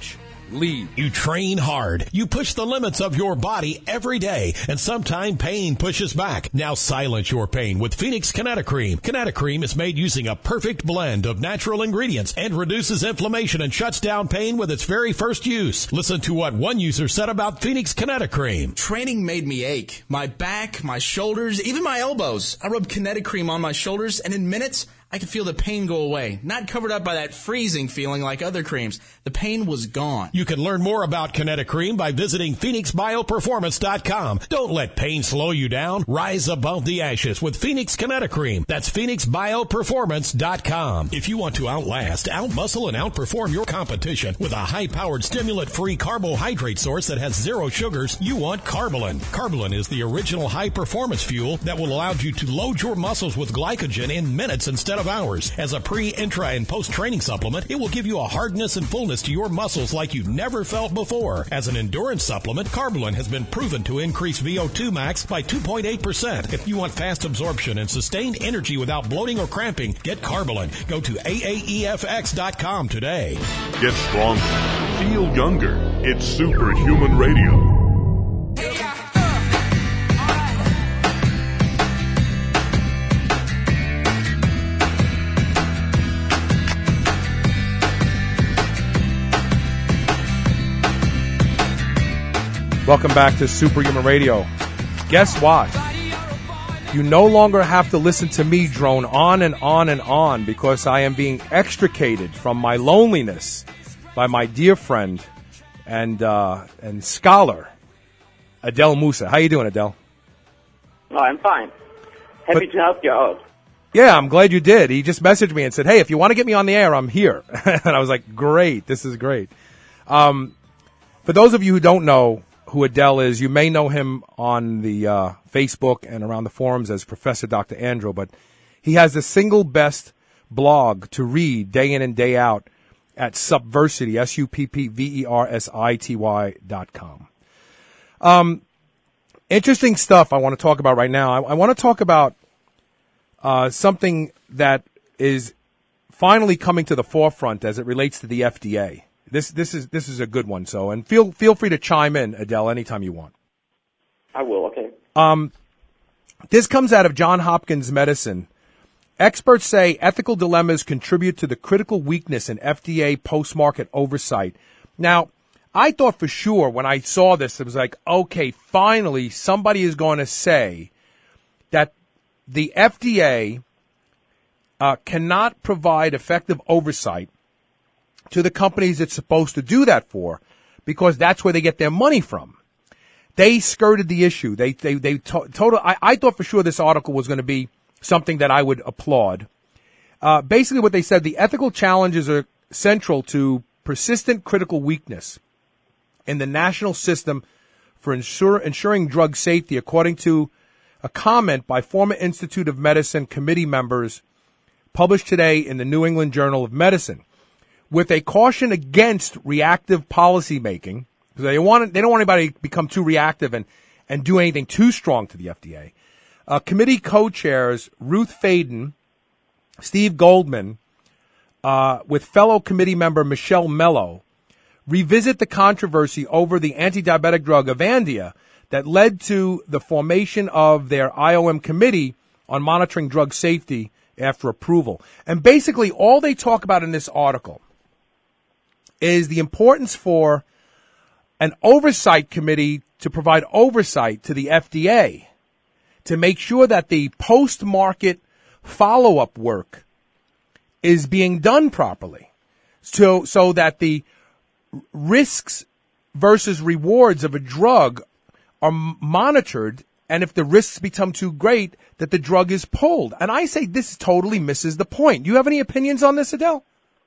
lead. You train hard. You push the limits of your body every day, and sometimes pain pushes back. Now silence your pain with Phoenix Kinetocream. Kinetocream is made using a perfect blend of natural ingredients and reduces inflammation and shuts down pain with its very first use. Listen to what one user said about Phoenix Kinetocream. Training made me ache. My back, my shoulders, even my elbows. I rubbed Kinetocream on my shoulders, and in minutes, I could feel the pain go away. Not covered up by that freezing feeling like other creams. The pain was gone. You can learn more about Kinetocream by visiting PhoenixBioPerformance.com. Don't let pain slow you down. Rise above the ashes with Phoenix Kinetocream. That's PhoenixBioPerformance.com. If you want to outlast, outmuscle, and outperform your competition with a high-powered stimulant-free carbohydrate source that has zero sugars, you want Carbolin. Carbolin is the original high-performance fuel that will allow you to load your muscles with glycogen in minutes instead of hours. As a pre, intra, and post-training supplement, it will give you a hardness and fullness to your muscles like you've never felt before. As an endurance supplement, Carbolin has been proven to increase VO2 max by 2.8%. If you want fast absorption and sustained energy without bloating or cramping, get Carbolin. Go to AAEFX.com today. Get stronger. Feel younger. It's Superhuman Radio. Welcome back to Superhuman Radio. Guess what? You no longer have to listen to me drone on and on and on because I am being extricated from my loneliness by my dear friend and scholar, Adel Musa. How you doing, Adel? Oh, I'm fine. Happy to help you out. Yeah, I'm glad you did. He just messaged me and said, hey, if you want to get me on the air, I'm here. And I was like, great, this is great. For those of you who don't know who Adel is, you may know him on the Facebook and around the forums as Professor Dr. Andro, but he has the single best blog to read day in and day out at Suppversity, SUPPVERSITY.com. Interesting stuff I want to talk about right now. I want to talk about something that is finally coming to the forefront as it relates to the FDA. This is a good one. So, and feel free to chime in, Adel, anytime you want. I will. Okay. This comes out of Johns Hopkins Medicine. Experts say ethical dilemmas contribute to the critical weakness in FDA post-market oversight. Now, I thought for sure when I saw this, it was like, okay, finally somebody is going to say that the FDA cannot provide effective oversight to the companies it's supposed to do that for, because that's where they get their money from. They skirted the issue. I thought for sure this article was going to be something that I would applaud. Basically what they said, the ethical challenges are central to persistent critical weakness in the national system for ensuring drug safety, according to a comment by former Institute of Medicine committee members published today in the New England Journal of Medicine. With a caution against reactive policymaking, because they don't want anybody to become too reactive and do anything too strong to the FDA. Committee co-chairs Ruth Faden, Steve Goldman, with fellow committee member Michelle Mello, revisit the controversy over the anti-diabetic drug Avandia that led to the formation of their IOM committee on monitoring drug safety after approval. And basically all they talk about in this article is the importance for an oversight committee to provide oversight to the FDA to make sure that the post-market follow-up work is being done properly, so that the risks versus rewards of a drug are monitored, and if the risks become too great, that the drug is pulled. And I say this totally misses the point. Do you have any opinions on this, Adel?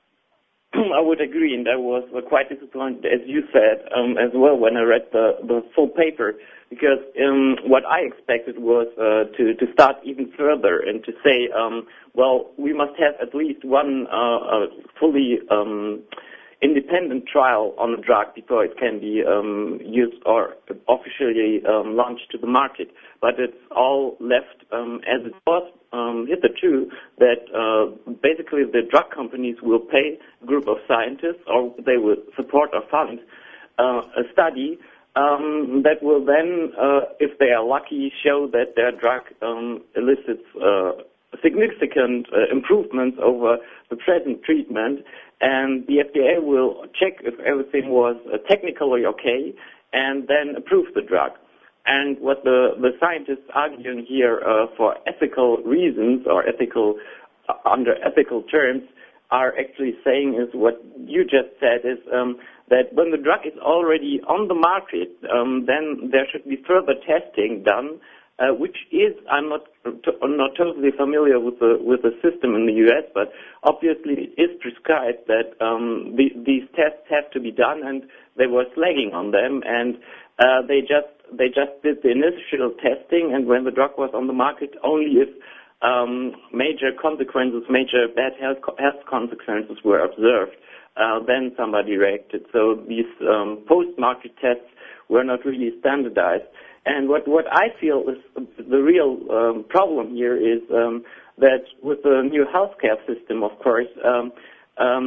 I would agree, and I was quite disappointed, as you said, as well, when I read the full paper, because what I expected was to start even further and to say, well, we must have at least one fully independent trial on a drug before it can be used or officially launched to the market. But it's all left as it was hitherto, that basically the drug companies will pay a group of scientists, or they will support or fund a study that will then, if they are lucky, show that their drug elicits significant improvements over the present treatment, and the FDA will check if everything was technically okay and then approve the drug. And what the scientists arguing here for ethical reasons or under ethical terms are actually saying is what you just said, is that when the drug is already on the market, then there should be further testing done, which is, I'm not totally familiar with the system in the U.S., but obviously it is prescribed that these tests have to be done, and they were slagging on them, and they just did the initial testing, and when the drug was on the market, only if major bad health consequences were observed, then somebody reacted. So these post-market tests were not really standardized. And what I feel is the real problem here is that with the new healthcare system, of course, a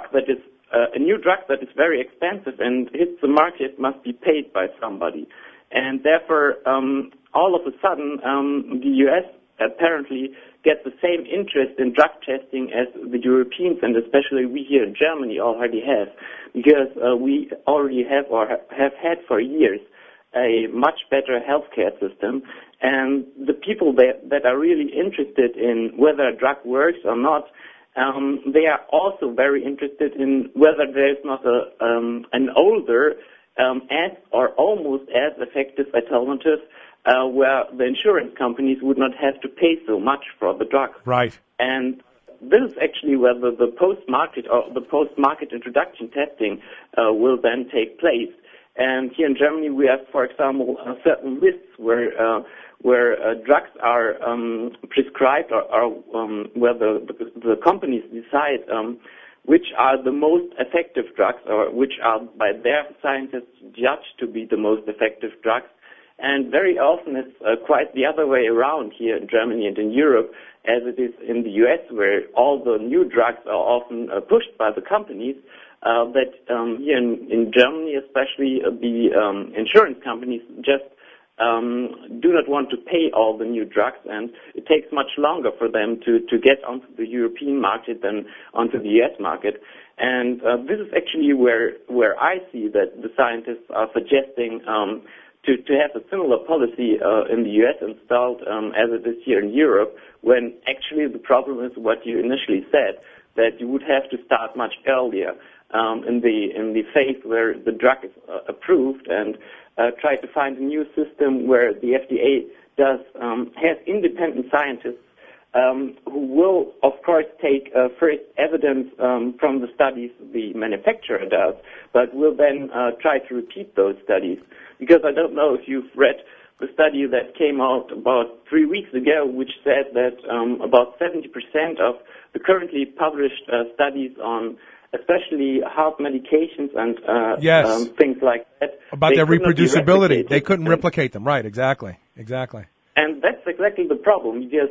new drug that is very expensive and hits the market must be paid by somebody. And therefore, all of a sudden, the U.S. apparently gets the same interest in drug testing as the Europeans, and especially we here in Germany already have, because we already have or have had for years a much better healthcare system, and the people that are really interested in whether a drug works or not, they are also very interested in whether there is not an older as or almost as effective alternative where the insurance companies would not have to pay so much for the drug. Right. And this is actually where the post-market introduction testing will then take place. And here in Germany, we have, for example, certain lists where drugs are prescribed, or where the companies decide which are the most effective drugs, or which are by their scientists judged to be the most effective drugs. And very often it's quite the other way around here in Germany and in Europe, as it is in the US, where all the new drugs are often pushed by the companies. That here in Germany, especially, the insurance companies just do not want to pay all the new drugs, and it takes much longer for them to get onto the European market than onto the US market. And this is actually where I see that the scientists are suggesting to have a similar policy in the US installed as it is here in Europe, when actually the problem is what you initially said, that you would have to start much earlier in the phase where the drug is approved, and try to find a new system where the FDA has independent scientists who will, of course, take first evidence from the studies the manufacturer does, but will then try to repeat those studies. Because I don't know if you've read the study that came out about 3 weeks ago, which said that about 70% of the currently published studies on especially heart medications and things like that. About their reproducibility. They couldn't replicate them. Right, exactly. And that's exactly the problem, because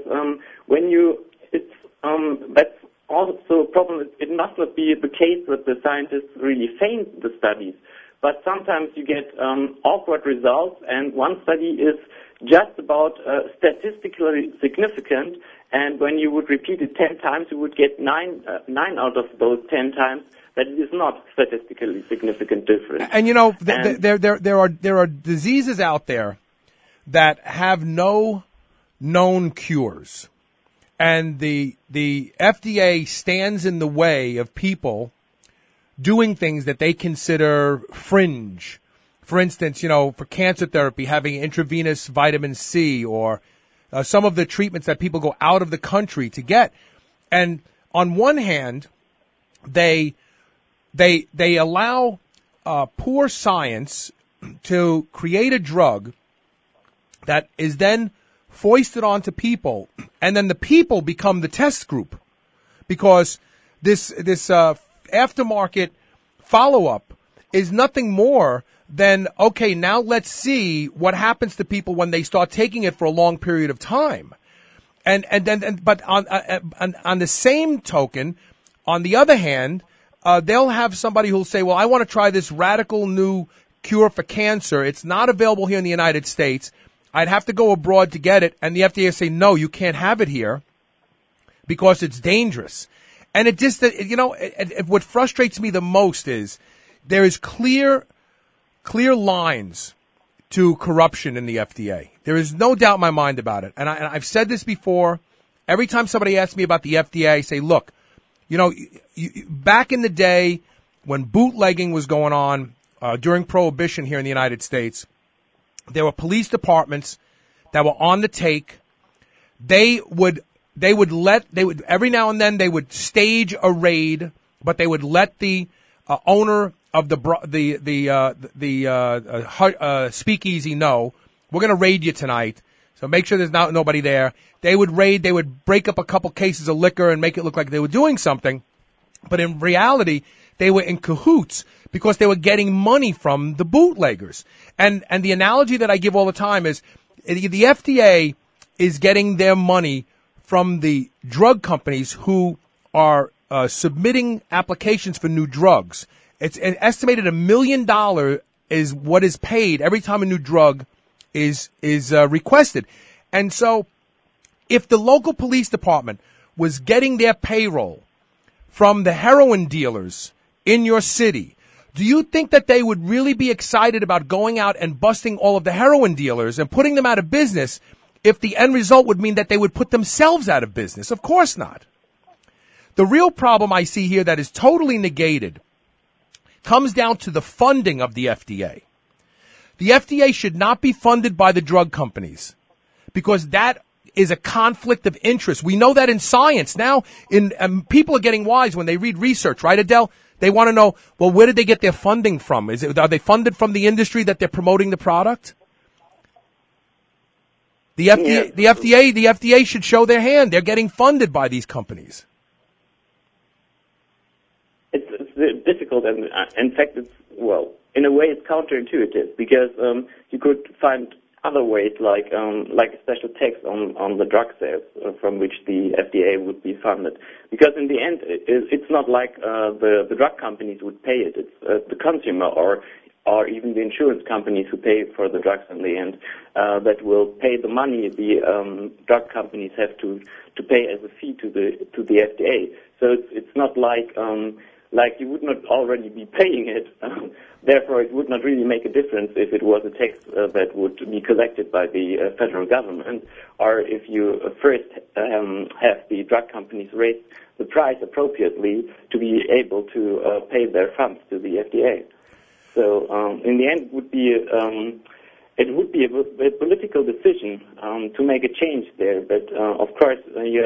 that's also a problem. It must not be the case that the scientists really feigned the studies, but sometimes you get awkward results, and one study is just about statistically significant, and when you would repeat it 10 times, you would get 9 out of those 10 times that it is not statistically significant difference. And there are diseases out there that have no known cures, and the FDA stands in the way of people doing things that they consider fringe. For instance, for cancer therapy, having intravenous vitamin C, or some of the treatments that people go out of the country to get. And on one hand, they allow poor science to create a drug that is then foisted onto people, and then the people become the test group, because this aftermarket follow-up is nothing more than, okay, now let's see what happens to people when they start taking it for a long period of time. But on the same token, on the other hand, they'll have somebody who'll say, well, I want to try this radical new cure for cancer. It's not available here in the United States. I'd have to go abroad to get it. And the FDA say, no, you can't have it here because it's dangerous. And it just, what frustrates me the most is there is clear lines to corruption in the FDA. There is no doubt in my mind about it. And I've said this before. Every time somebody asks me about the FDA, I say, look, back in the day when bootlegging was going on during Prohibition here in the United States, there were police departments that were on the take. They would every now and then they would stage a raid, but they would let the owner of the speakeasy know, we're going to raid you tonight, so make sure there's nobody there. They would raid, they would break up a couple cases of liquor and make it look like they were doing something, but in reality, they were in cahoots because they were getting money from the bootleggers. And the analogy that I give all the time is the FDA is getting their money from the drug companies who are submitting applications for new drugs. It's an estimated $1 million is what is paid every time a new drug is requested. And so if the local police department was getting their payroll from the heroin dealers in your city, do you think that they would really be excited about going out and busting all of the heroin dealers and putting them out of business if the end result would mean that they would put themselves out of business? Of course not. The real problem I see here that is totally negated comes down to the funding of the FDA. The FDA should not be funded by the drug companies because that is a conflict of interest. We know that in science. Now, people are getting wise when they read research, right, Adele? They want to know, well, where did they get their funding from? Are they funded from the industry that they're promoting the product? The FDA should show their hand. They're getting funded by these companies. It's difficult, and in fact, in a way, it's counterintuitive because you could find other ways, like a special tax on the drug sales from which the FDA would be funded. Because in the end, it's not like the drug companies would pay it. It's the consumer or even the insurance companies who pay for the drugs in the end that will pay the money the drug companies have to pay as a fee to the FDA. So it's not like you would not already be paying it. Therefore, it would not really make a difference if it was a tax that would be collected by the federal government, or if you first have the drug companies raise the price appropriately to be able to pay their funds to the FDA. So, in the end, it would be a political decision to make a change there. But of course, you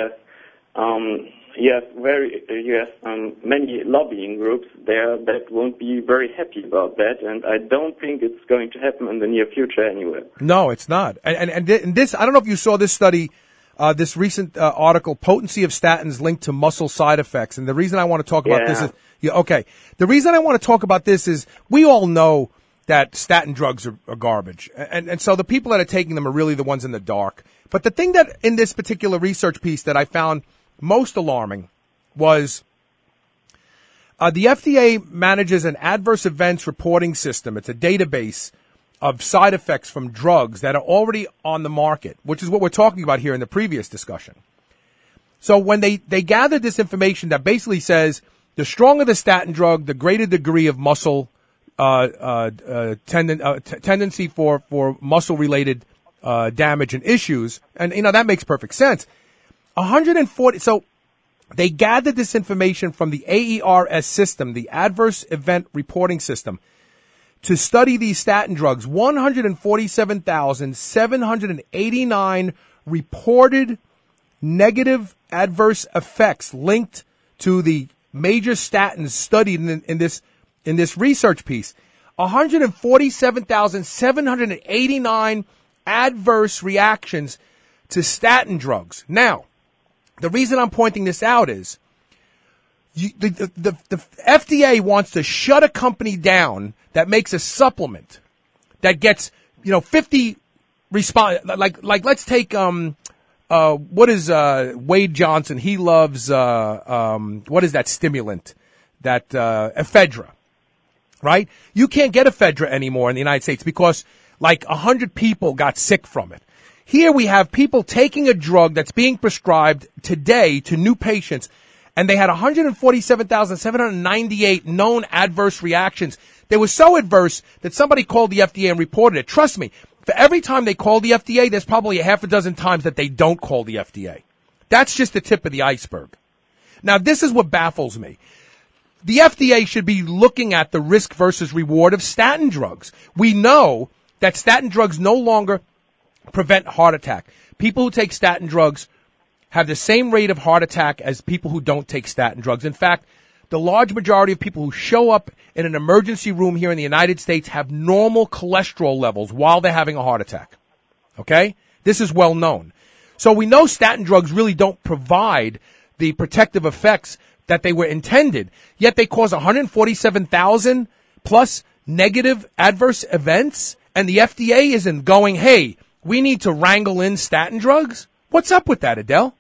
have many lobbying groups there that won't be very happy about that, and I don't think it's going to happen in the near future anyway. No, it's not. And this, I don't know if you saw this study, this recent article, Potency of Statins Linked to Muscle Side Effects. And the reason I want to talk about this is, the reason I want to talk about this is we all know that statin drugs are garbage. And so the people that are taking them are really the ones in the dark. But the thing that in this particular research piece that I found most alarming was the FDA manages an adverse events reporting system. It's a database of side effects from drugs that are already on the market, which is what we're talking about here in the previous discussion. So when they gathered this information that basically says the stronger the statin drug, the greater degree of muscle tendency for muscle-related damage and issues, and that makes perfect sense. 140. So they gathered this information from the AERS system, the Adverse Event Reporting System, to study these statin drugs. 147,789 reported negative adverse effects linked to the major statins studied in this research piece. 147,789 adverse reactions to statin drugs. Now, the reason I'm pointing this out is The FDA wants to shut a company down that makes a supplement that gets 50 like let's take what is Wade Johnson? He loves what is that stimulant? That ephedra, right? You can't get ephedra anymore in the United States because like 100 people got sick from it. Here we have people taking a drug that's being prescribed today to new patients, and they had 147,798 known adverse reactions. They were so adverse that somebody called the FDA and reported it. Trust me, for every time they call the FDA, there's probably a half a dozen times that they don't call the FDA. That's just the tip of the iceberg. Now, this is what baffles me. The FDA should be looking at the risk versus reward of statin drugs. We know that statin drugs no longer prevent heart attack. People who take statin drugs have the same rate of heart attack as people who don't take statin drugs. In fact, the large majority of people who show up in an emergency room here in the United States have normal cholesterol levels while they're having a heart attack. Okay? This is well known. So we know statin drugs really don't provide the protective effects that they were intended, yet they cause 147,000 plus negative adverse events, and the FDA isn't going, hey, we need to wrangle in statin drugs? What's up with that, Adele?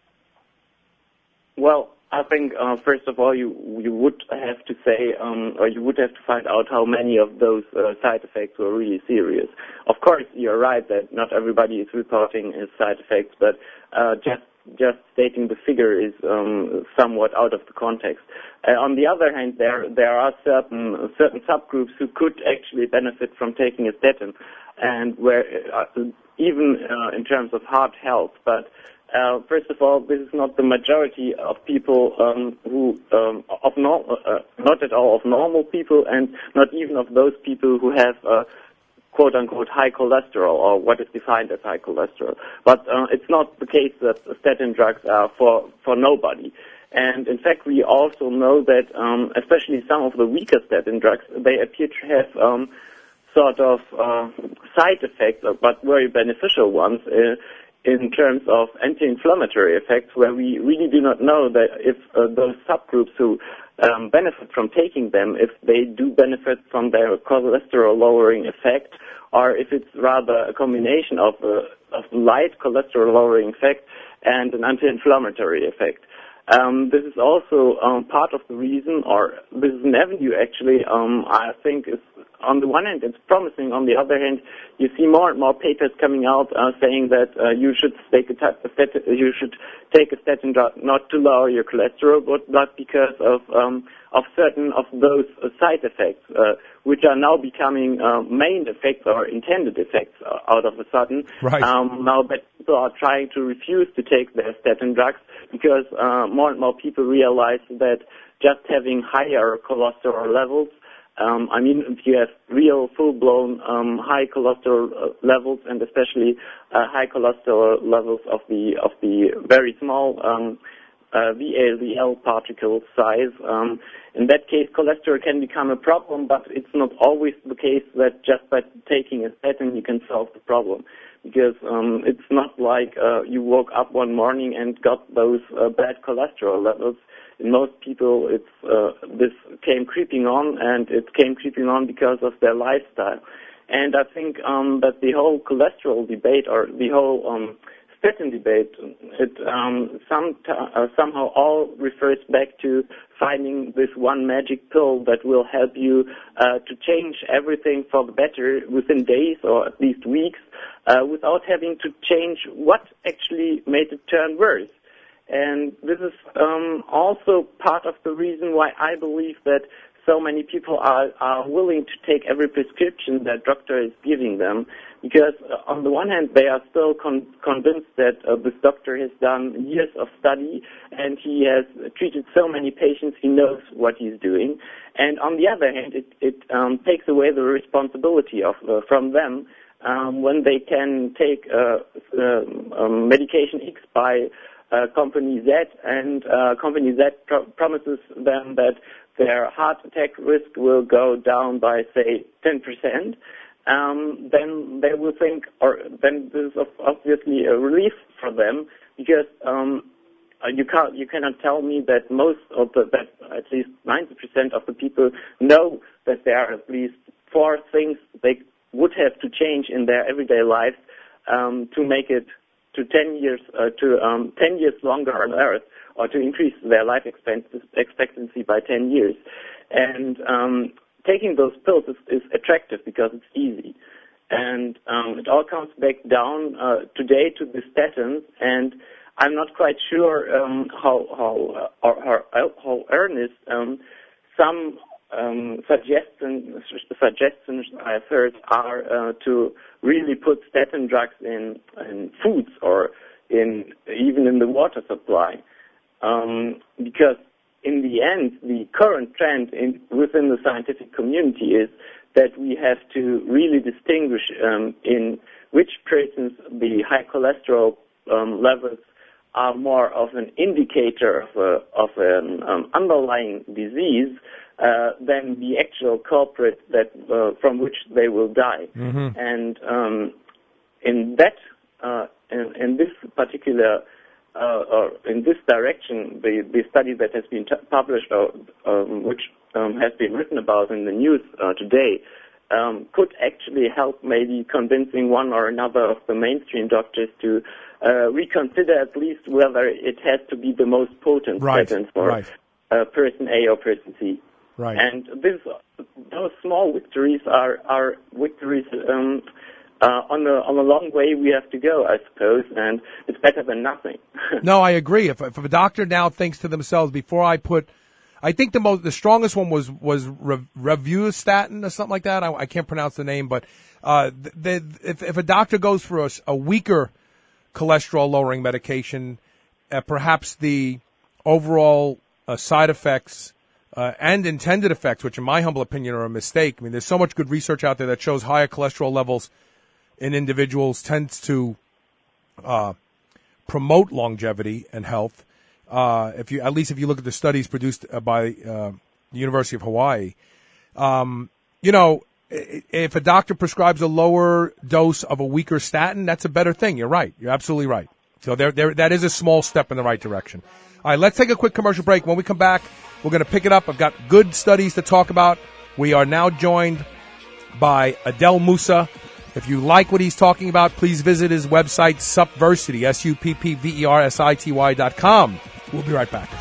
Well, I think, first of all, you would have to say, or you would have to find out how many of those side effects were really serious. Of course, you're right that not everybody is reporting his side effects, but just stating the figure is somewhat out of the context. On the other hand, there are certain subgroups who could actually benefit from taking a statin, and where even in terms of heart health, but. First of all, this is not the majority of people who not at all of normal people, and not even of those people who have quote-unquote high cholesterol, or what is defined as high cholesterol. But it's not the case that statin drugs are for nobody. And in fact, we also know that especially some of the weaker statin drugs, they appear to have sort of side effects, but very beneficial ones. In terms of anti-inflammatory effects, where we really do not know that if those subgroups who benefit from taking them, if they do benefit from their cholesterol-lowering effect, or if it's rather a combination of light cholesterol-lowering effect and an anti-inflammatory effect. This is also part of the reason, or this is an avenue actually, I think is, on the one hand, it's promising. On the other hand, you see more and more papers coming out saying that you should take a statin drug not to lower your cholesterol, but not because of certain of those side effects, which are now becoming main effects or intended effects out of a sudden. Right. Now that people are trying to refuse to take their statin drugs because more and more people realize that just having higher cholesterol levels, I mean, if you have real full-blown high cholesterol levels, and especially high cholesterol levels of the very small VLDL particle size, in that case, cholesterol can become a problem. But it's not always the case that just by taking a statin you can solve the problem, because it's not like you woke up one morning and got those bad cholesterol levels. In most people, this came creeping on, and it came creeping on because of their lifestyle. And I think that the whole cholesterol debate, or the whole statin debate, it somehow all refers back to finding this one magic pill that will help you to change everything for the better within days or at least weeks, without having to change what actually made it turn worse. And this is also part of the reason why I believe that so many people are willing to take every prescription that doctor is giving them, because on the one hand they are still convinced that this doctor has done years of study and he has treated so many patients, he knows what he's doing. And on the other hand, it takes away the responsibility from them when they can take medication X by company Z, and company Z promises them that their heart attack risk will go down by, say, 10%, then they will think, or then this is obviously a relief for them, because you cannot tell me that that at least 90% of the people know that there are at least 4 things they would have to change in their everyday lives to make it to 10 years 10 years longer on Earth, or to increase their life expectancy by 10 years. And taking those pills is attractive because it's easy. And it all comes back down today to the statins, and I'm not quite sure how earnest some suggestions I've heard are to really put statin drugs in foods or even in the water supply, because in the end, the current trend within the scientific community is that we have to really distinguish in which persons the high cholesterol levels are more of an indicator of an underlying disease than the actual culprit that from which they will die. Mm-hmm. And in this particular or in this direction, the study that has been published, which has been written about in the news today, could actually help maybe convincing one or another of the mainstream doctors to reconsider at least whether it has to be the most potent statin for person A or person C. Right. And those small victories are victories on a long way we have to go, I suppose, and it's better than nothing. No, I agree. If a doctor now thinks to themselves, before I think the strongest one was Rosuvastatin or something like that. I can't pronounce the name, but if a doctor goes for a weaker cholesterol lowering medication, perhaps the overall side effects and intended effects, which in my humble opinion are a mistake. I mean, there's so much good research out there that shows higher cholesterol levels in individuals tends to promote longevity and health. If you look at the studies produced by the University of Hawaii, if a doctor prescribes a lower dose of a weaker statin, that's a better thing. You're right. You're absolutely right. So that is a small step in the right direction. All right, let's take a quick commercial break. When we come back, we're going to pick it up. I've got good studies to talk about. We are now joined by Adel Moussa. If you like what he's talking about, please visit his website, Suppversity, SUPPVERSITY.com. We'll be right back.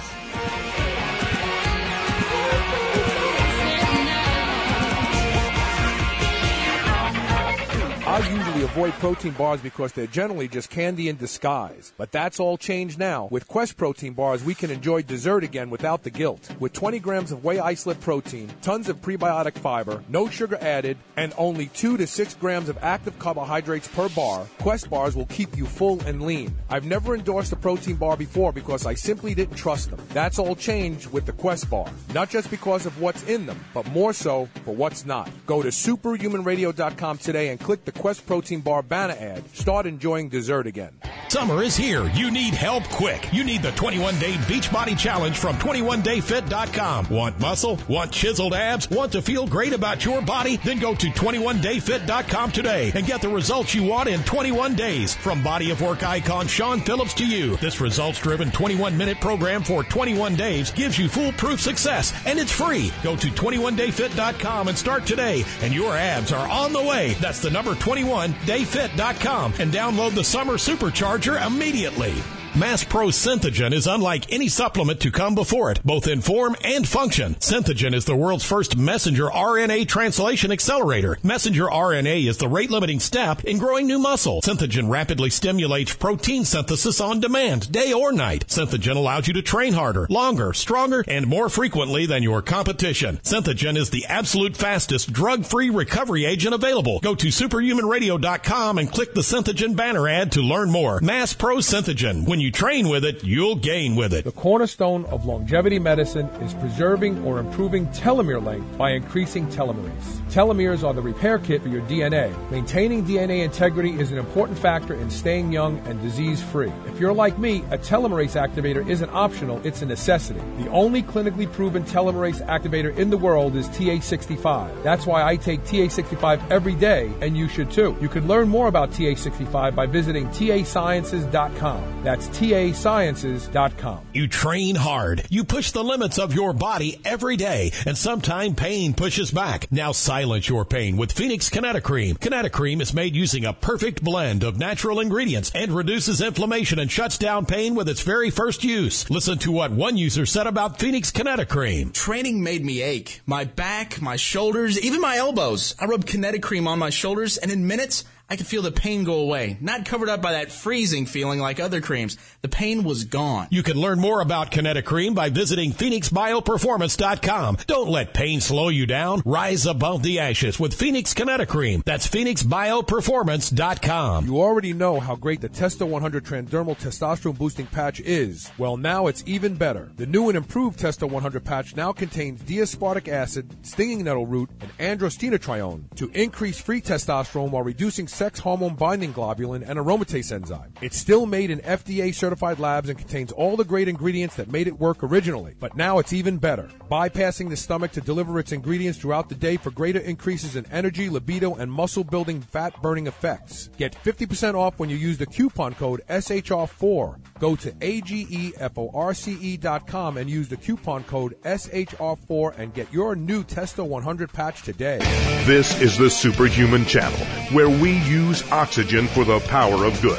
I usually avoid protein bars because they're generally just candy in disguise. But that's all changed now. With Quest protein bars, we can enjoy dessert again without the guilt. With 20 grams of whey isolate protein, tons of prebiotic fiber, no sugar added, and only 2 to 6 grams of active carbohydrates per bar, Quest bars will keep you full and lean. I've never endorsed a protein bar before because I simply didn't trust them. That's all changed with the Quest bar. Not just because of what's in them, but more so for what's not. Go to superhumanradio.com today and click the Quest protein bar banner ad. Start enjoying dessert again. Summer is here. You need help quick. You need the 21-day Beachbody Challenge from 21dayfit.com. Want muscle? Want chiseled abs? Want to feel great about your body? Then go to 21dayfit.com today and get the results you want in 21 days. From body of work icon Shawn Phillips to you, this results-driven 21-minute program for 21 days gives you foolproof success, and it's free. Go to 21dayfit.com and start today, and your abs are on the way. That's the number 21dayfit.com, and download the Summer Supercharger immediately. Mass Pro Synthogen is unlike any supplement to come before it, both in form and function. Synthogen is the world's first messenger RNA translation accelerator. Messenger RNA is the rate-limiting step in growing new muscle. Synthogen rapidly stimulates protein synthesis on demand, day or night. Synthogen allows you to train harder, longer, stronger, and more frequently than your competition. Synthogen is the absolute fastest drug-free recovery agent available. Go to superhumanradio.com and click the Synthogen banner ad to learn more. Mass Pro Synthogen. When you train with it, you'll gain with it. The cornerstone of longevity medicine is preserving or improving telomere length by increasing telomerase. Telomeres are the repair kit for your DNA. Maintaining DNA integrity is an important factor in staying young and disease-free. If you're like me, a telomerase activator isn't optional, it's a necessity. The only clinically proven telomerase activator in the world is TA65. That's why I take TA65 every day, and you should too. You can learn more about TA65 by visiting tasciences.com. That's tasciences.com. You train hard. You push the limits of your body every day, and sometimes pain pushes back. Now silence your pain with Phoenix Kinetocream. Kinetocream is made using a perfect blend of natural ingredients and reduces inflammation and shuts down pain with its very first use. Listen to what one user said about Phoenix Kinetocream. Training made me ache. My back, my shoulders, even my elbows. I rubbed Kinetocream on my shoulders, and in minutes, I could feel the pain go away. Not covered up by that freezing feeling like other creams. The pain was gone. You can learn more about Kinetocream by visiting PhoenixBioPerformance.com. Don't let pain slow you down. Rise above the ashes with Phoenix Kinetocream. That's PhoenixBioPerformance.com. You already know how great the Testo 100 Transdermal Testosterone Boosting Patch is. Well, now it's even better. The new and improved Testo 100 patch now contains D-aspartic acid, stinging nettle root, and androstenedione to increase free testosterone while reducing sex hormone binding globulin and aromatase enzyme. It's still made in FDA-certified labs and contains all the great ingredients that made it work originally. But now it's even better, bypassing the stomach to deliver its ingredients throughout the day for greater increases in energy, libido, and muscle-building, fat-burning effects. Get 50% off when you use the coupon code SHR4. Go to AGEFORCE.com and use the coupon code SHR4 and get your new Testo 100 patch today. This is the Superhuman Channel, where we use oxygen for the power of good.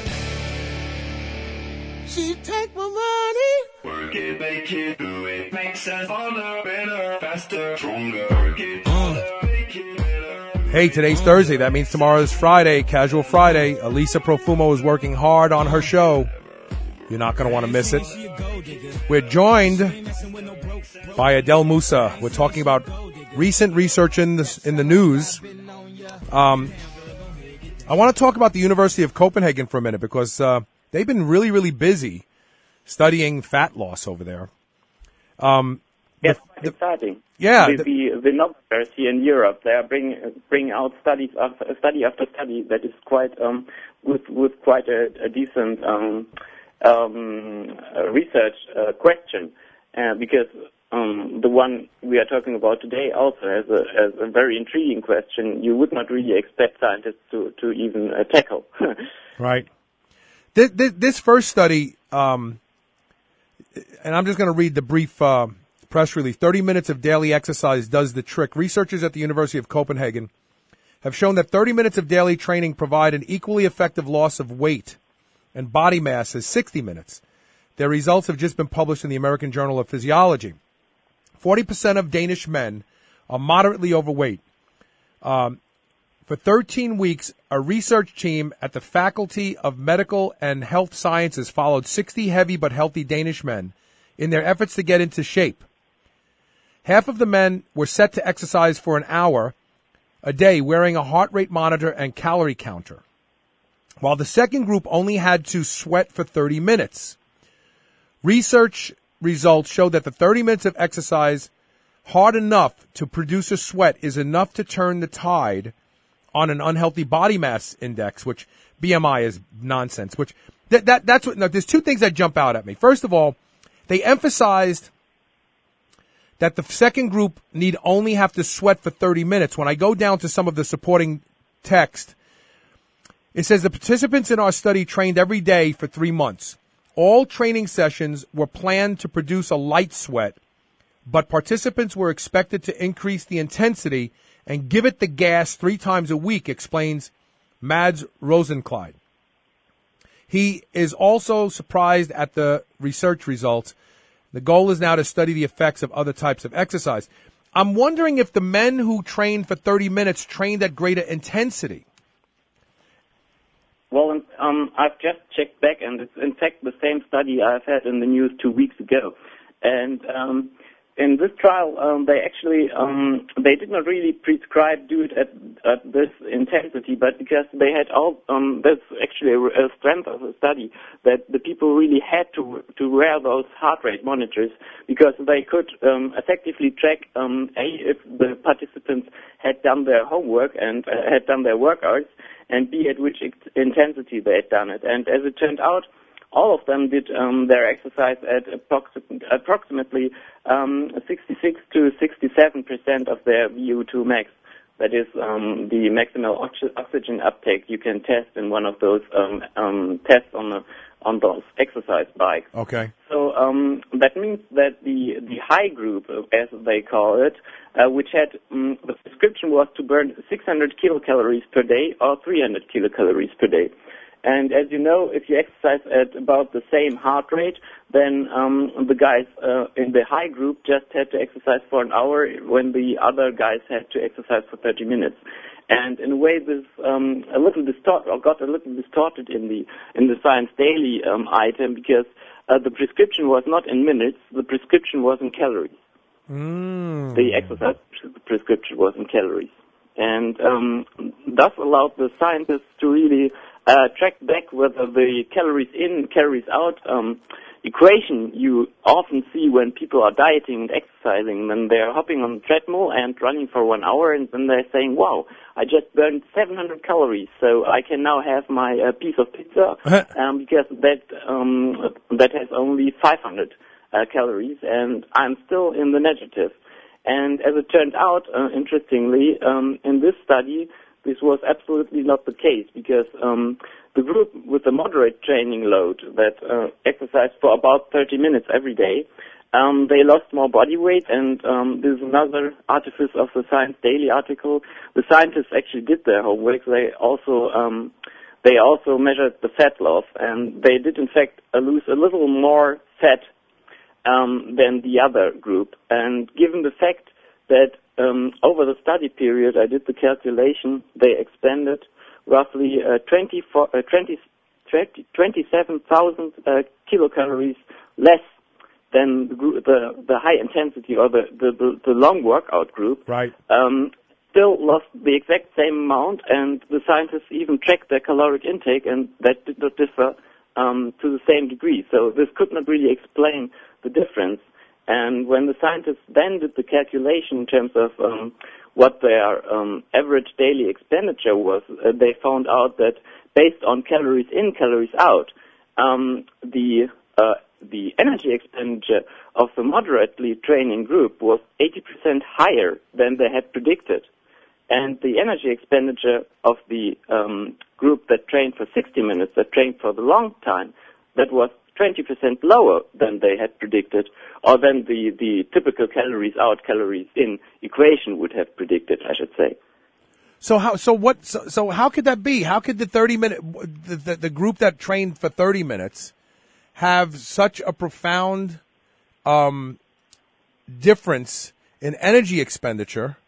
She take my money. Work it, make it, do it. Makes us harder, better, faster, stronger. Work it, make it better. Hey, today's Thursday. That means tomorrow is Friday, Casual Friday. Elisa Profumo is working hard on her show. You're not going to want to miss it. We're joined by Adele Musa. We're talking about recent research in the news. I want to talk about the University of Copenhagen for a minute because they've been really, really busy studying fat loss over there. Yes, exciting. Yeah. The Nobelers here in Europe, they are bringing out study after study that is quite with quite a decent research question, because the one we are talking about today also has a very intriguing question you would not really expect scientists to even tackle. Right. This first study, and I'm just going to read the brief press release. 30 minutes of daily exercise does the trick. Researchers at the University of Copenhagen have shown that 30 minutes of daily training provide an equally effective loss of weight and body mass as 60 minutes. Their results have just been published in the American Journal of Physiology. 40% of Danish men are moderately overweight. For 13 weeks, a research team at the Faculty of Medical and Health Sciences followed 60 heavy but healthy Danish men in their efforts to get into shape. Half of the men were set to exercise for an hour a day wearing a heart rate monitor and calorie counter, while the second group only had to sweat for 30 minutes. Research results show that the 30 minutes of exercise hard enough to produce a sweat is enough to turn the tide on an unhealthy body mass index, which BMI is nonsense, which that's what, now, there's two things that jump out at me. First of all, they emphasized that the second group need only have to sweat for 30 minutes. When I go down to some of the supporting text, it says the participants in our study trained every day for 3 months. All training sessions were planned to produce a light sweat, but participants were expected to increase the intensity and give it the gas 3 times a week, explains Mads Rosenkleid. He is also surprised at the research results. The goal is now to study the effects of other types of exercise. I'm wondering if the men who trained for 30 minutes trained at greater intensity. Well, I've just checked back, and it's in fact the same study I've had in the news 2 weeks ago. And in this trial, they actually they did not really prescribe do it at this intensity, but because they had all that's actually a strength of the study that the people really had to wear those heart rate monitors because they could effectively track if the participants had done their homework and had done their workouts, and B, at which intensity they had done it. And as it turned out, all of them did their exercise at approximately 66 to 67% of their VO2 max, That is the maximal oxygen uptake you can test in one of those tests on those exercise bikes. Okay. So that means that the high group, as they call it, which had the prescription was to burn 600 kilocalories per day or 300 kilocalories per day. And as you know, if you exercise at about the same heart rate, then the guys in the high group just had to exercise for an hour when the other guys had to exercise for 30 minutes. And in a way, this got a little distorted in the Science Daily item, because the prescription was not in minutes, the prescription was in calories. The exercise prescription was in calories. And thus allowed the scientists to really track back whether the calories in, calories out equation you often see when people are dieting and exercising, when they're hopping on the treadmill and running for 1 hour, and then they're saying, wow, I just burned 700 calories, so I can now have my piece of pizza, because that has only 500 calories, and I'm still in the negative. And as it turned out, interestingly, in this study, this was absolutely not the case, because the group with the moderate training load that exercised for about 30 minutes every day, they lost more body weight, and this is another artifice of the Science Daily article. The scientists actually did their homework. They also measured the fat loss, and they did in fact lose a little more fat than the other group. And given the fact that over the study period, I did the calculation, they expended roughly 27,000 kilocalories less than the high intensity or the long workout group. Right. Still lost the exact same amount, and the scientists even tracked their caloric intake, and that did not differ to the same degree. So this could not really explain the difference. And when the scientists then did the calculation in terms of what their average daily expenditure was, they found out that based on calories in, calories out, the energy expenditure of the moderately training group was 80% higher than they had predicted. And the energy expenditure of the group that trained for 60 minutes, that trained for the long time, that was 20% lower than they had predicted, or than the typical calories out, calories in equation would have predicted, I should say. So how could that be? How could the 30-minute the group that trained for 30 minutes have such a profound difference in energy expenditure?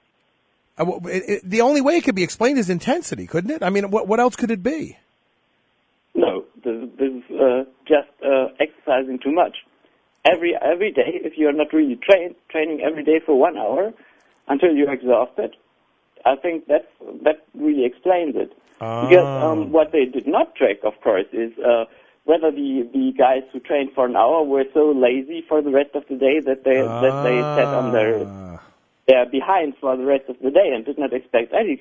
The only way it could be explained is intensity, couldn't it? I mean, what else could it be? No, this is just exercising too much. Every day, if you are not really training every day for 1 hour until you're exhausted, I think that really explains it. Because what they did not track, of course, is whether the guys who trained for an hour were so lazy for the rest of the day that they sat on their behind for the rest of the day and did not expect any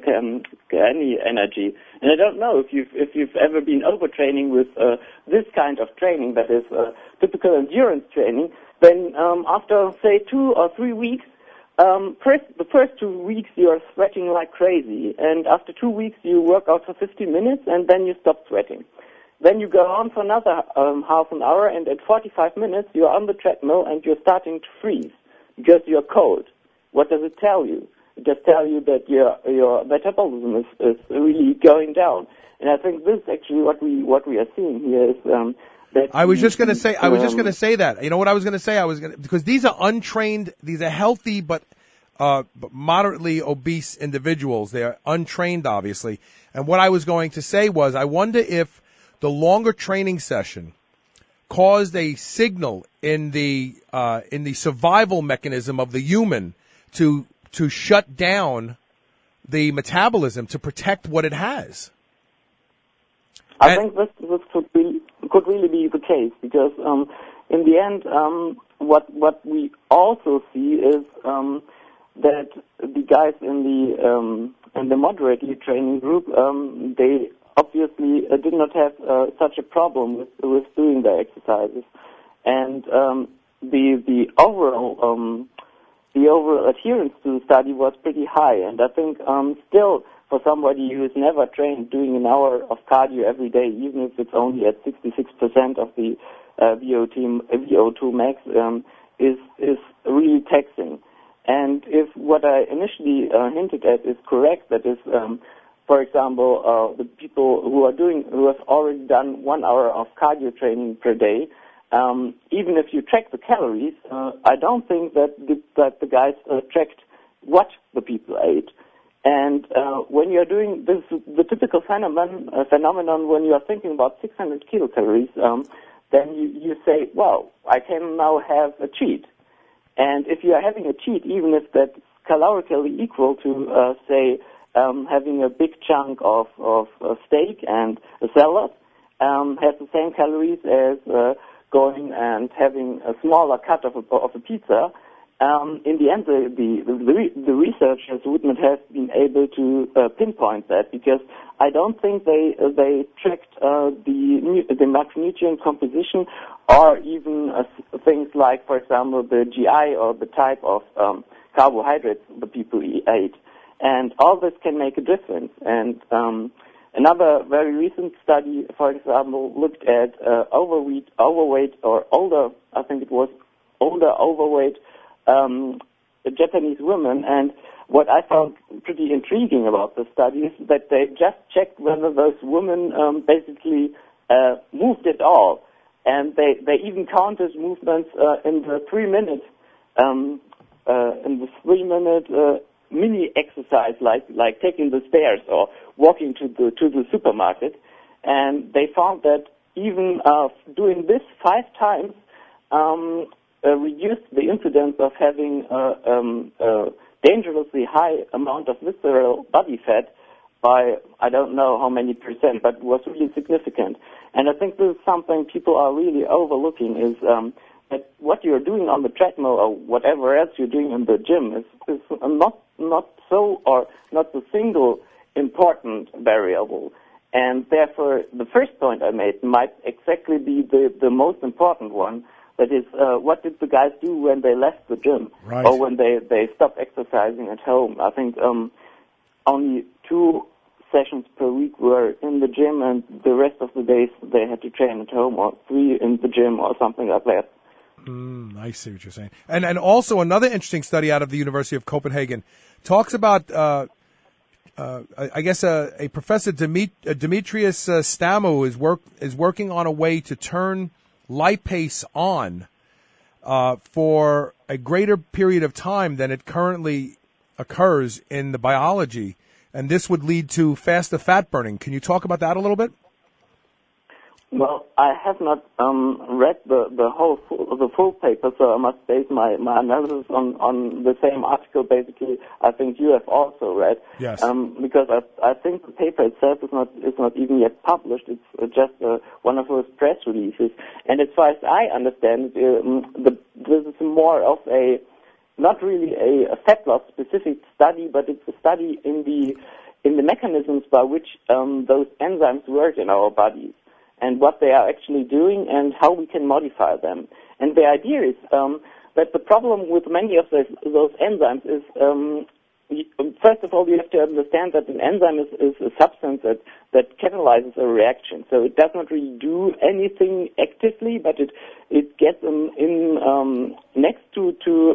energy. And I don't know if you've ever been overtraining with this kind of training, that is typical endurance training. Then after say 2 or 3 weeks, the first 2 weeks you are sweating like crazy, and after 2 weeks you work out for 50 minutes and then you stop sweating. Then you go on for another half an hour, and at 45 minutes you're on the treadmill and you're starting to freeze because you're cold. What does it tell you? It just tells you that your metabolism is really going down. And I think this is actually what we are seeing here is that I was just going to say that. You know what I was going to say? Because these are untrained, these are healthy but moderately obese individuals. They are untrained, obviously. And what I was going to say was, I wonder if the longer training session caused a signal in the survival mechanism of the human to shut down the metabolism to protect what it has. I think this could really be the case, because in the end, what we also see is that the guys in the moderately training group, they obviously did not have such a problem with doing their exercises, and the overall the overall adherence to the study was pretty high. And I think still, for somebody who is never trained, doing an hour of cardio every day, even if it's only at 66% of the VO2 max, is really taxing. And if what I initially hinted at is correct, that is, for example, the people who have already done 1 hour of cardio training per day, even if you track the calories, I don't think that the guys tracked what the people ate. And when you're doing this, the typical phenomenon when you are thinking about 600 kilocalories, then you say, well, I can now have a cheat. And if you are having a cheat, even if that's calorically equal to, say, having a big chunk of steak and a salad, has the same calories as going and having a smaller cut of a pizza, in the end, the researchers would not have been able to pinpoint that, because I don't think they tracked the macronutrient composition, or even things like, for example, the GI or the type of carbohydrates the people ate. And all this can make a difference. And another very recent study, for example, looked at overweight or older, I think it was older overweight Japanese women. And what I found pretty intriguing about the study is that they just checked whether those women basically moved at all. And they even counted movements in the 3-minute mini exercise, like taking the stairs or walking to the supermarket, and they found that even doing this 5 times reduced the incidence of having a dangerously high amount of visceral body fat by, I don't know how many percent, but it was really significant. And I think this is something people are really overlooking, is that what you're doing on the treadmill or whatever else you're doing in the gym is not the single important variable. And therefore, the first point I made might exactly be the most important one. That is, what did the guys do when they left the gym, right, or when they stopped exercising at home? I think only 2 sessions per week were in the gym, and the rest of the days they had to train at home, or 3 in the gym, or something like that. I see what you're saying. And also another interesting study out of the University of Copenhagen talks about, I guess, a Professor Demetrius Stamu is working on a way to turn lipase on for a greater period of time than it currently occurs in the biology, and this would lead to faster fat burning. Can you talk about that a little bit? Well, I have not read the full paper, so I must base my analysis on the same article. Basically, I think you have also read. Yes. Because I think the paper itself is not even yet published. It's just one of those press releases. And as far as I understand, this is more of not really a fat loss specific study, but it's a study in the mechanisms by which those enzymes work in our bodies, and what they are actually doing and how we can modify them. And the idea is that the problem with many of those enzymes is, first of all, you have to understand that an enzyme is a substance that catalyzes a reaction. So it does not really do anything actively, but it gets in next to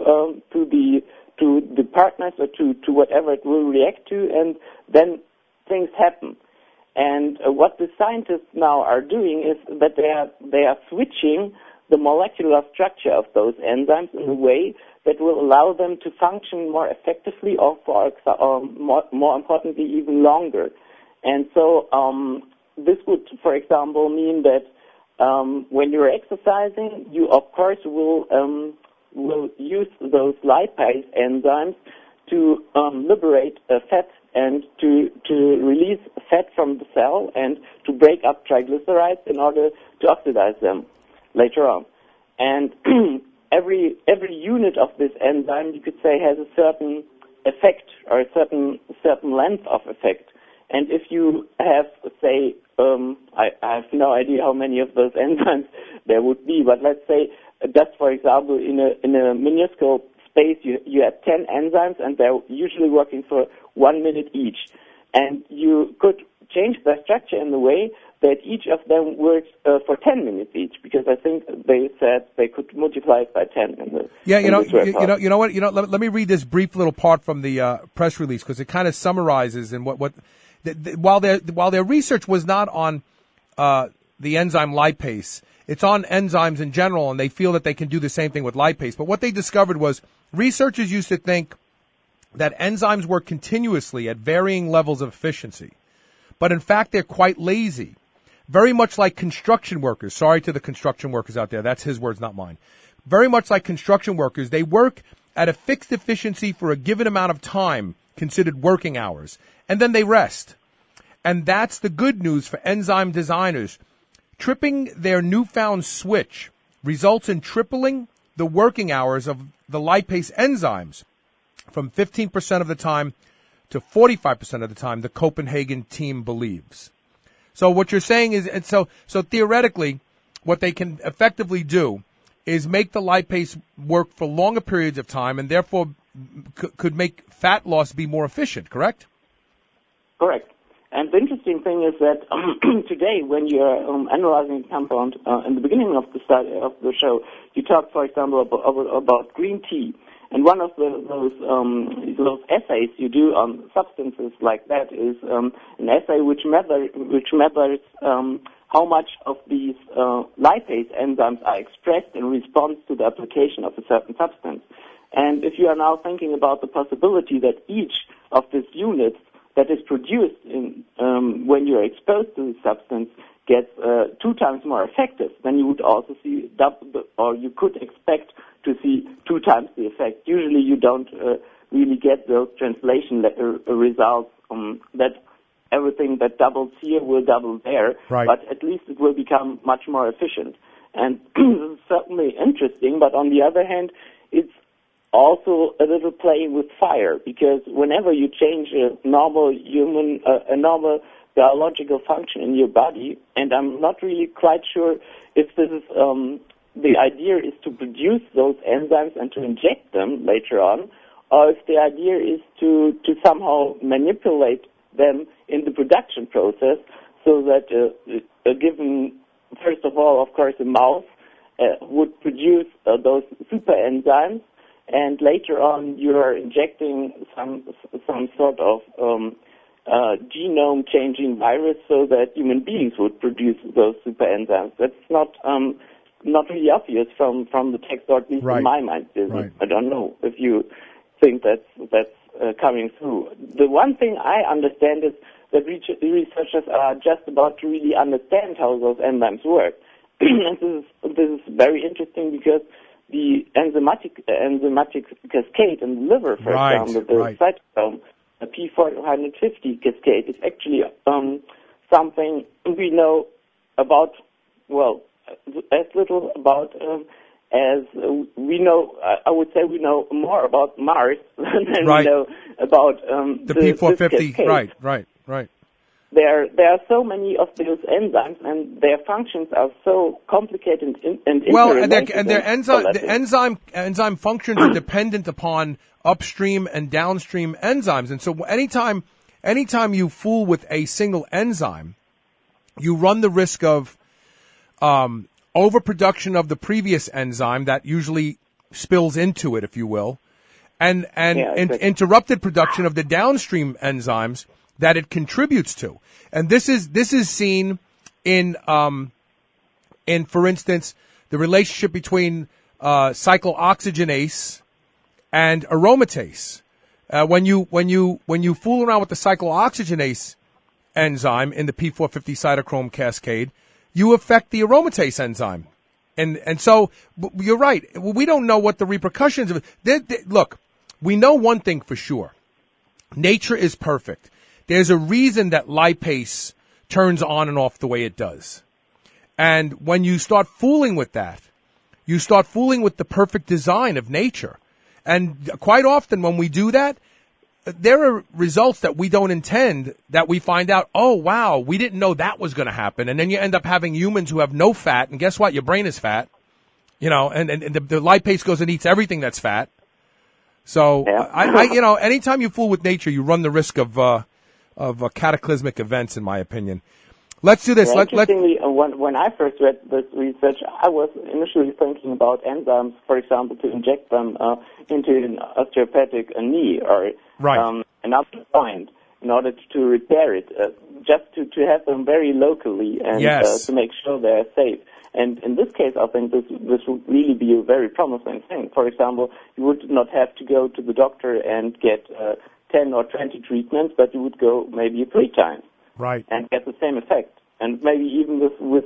the partners or to whatever it will react to, and then things happen. And what the scientists now are doing is that they are switching the molecular structure of those enzymes in a way that will allow them to function more effectively, or more importantly, even longer. And so this would, for example, mean that when you're exercising, you of course will use those lipase enzymes to liberate fat and to release fat from the cell and to break up triglycerides in order to oxidize them later on. And every unit of this enzyme, you could say, has a certain effect or a certain length of effect. And if you have, say, I have no idea how many of those enzymes there would be, but let's say just for example in a minuscule space, you have 10 enzymes, and they're usually working for 1 minute each. And you could change the structure in the way that each of them works for 10 minutes each, because I think they said they could multiply it by 10 in the you know what? Let me read this brief little part from the press release, because it kind of summarizes and while their research was not on the enzyme lipase, it's on enzymes in general, and they feel that they can do the same thing with lipase. But what they discovered was researchers used to think that enzymes work continuously at varying levels of efficiency. But in fact, they're quite lazy. Very much like construction workers. Sorry to the construction workers out there. That's his words, not mine. Very much like construction workers, they work at a fixed efficiency for a given amount of time, considered working hours, and then they rest. And that's the good news for enzyme designers. Tripping their newfound switch results in tripling the working hours of the lipase enzymes from 15% of the time to 45% of the time, the Copenhagen team believes. So what you're saying is, and so theoretically, what they can effectively do is make the lipase work for longer periods of time, and therefore could make fat loss be more efficient, correct? Correct. And the interesting thing is that today, when you're analyzing a compound, in the beginning of the study of the show, you talked, for example, about green tea. And one of those essays you do on substances like that is an essay which measures how much of these lipase enzymes are expressed in response to the application of a certain substance. And if you are now thinking about the possibility that each of these units that is produced when you're exposed to the substance gets 2 times more effective, then you would also see you could expect to see 2 times the effect. Usually you don't really get those translation results that everything that doubles here will double there, right. But at least it will become much more efficient. And this is certainly interesting, but on the other hand, it's also a little playing with fire, because whenever you change a normal biological function in your body, and I'm not really quite sure if this is the idea is to produce those enzymes and to inject them later on, or if the idea is to somehow manipulate them in the production process, so that a given, first of all, of course, a mouse would produce those super enzymes, and later on you are injecting some sort of genome-changing virus so that human beings would produce those super enzymes. That's not really obvious from the text, or at least right. in my mind. Right. I don't know if you think that's coming through. The one thing I understand is that researchers are just about to really understand how those enzymes work. And this is very interesting, because the enzymatic cascade in the liver, for example, the cytochrome, the P450 cascade, is actually something we know about, well, as little about as we know. I would say we know more about Mars than we know about the P450. Right. There are so many of those enzymes, and their functions are so complicated and their enzyme functions are dependent upon upstream and downstream enzymes, and so anytime you fool with a single enzyme, you run the risk of overproduction of the previous enzyme that usually spills into it, if you will, and interrupted production of the downstream enzymes that it contributes to. And this is seen in for instance, the relationship between cyclooxygenase and aromatase. When you fool around with the cyclooxygenase enzyme in the P450 cytochrome cascade, you affect the aromatase enzyme. And so you're right. We don't know what the repercussions of it. Look, we know one thing for sure. Nature is perfect. There's a reason that lipase turns on and off the way it does. And when you start fooling with that, you start fooling with the perfect design of nature. And quite often when we do that, there are results that we don't intend that we find out, oh, wow, we didn't know that was going to happen. And then you end up having humans who have no fat. And guess what? Your brain is fat. And the lipase goes and eats everything that's fat. So, Yeah. I anytime you fool with nature, you run the risk of cataclysmic events, in my opinion. Let's do this. Yeah, interestingly, when I first read this research, I was initially thinking about enzymes, for example, to inject them into an osteopathic knee or another joint in order to repair it, just to have them very locally and to make sure they're safe. And in this case, I think this would really be a very promising thing. For example, you would not have to go to the doctor and get 10 or 20 treatments, but you would go maybe 3 times. Right. And get the same effect. And maybe even with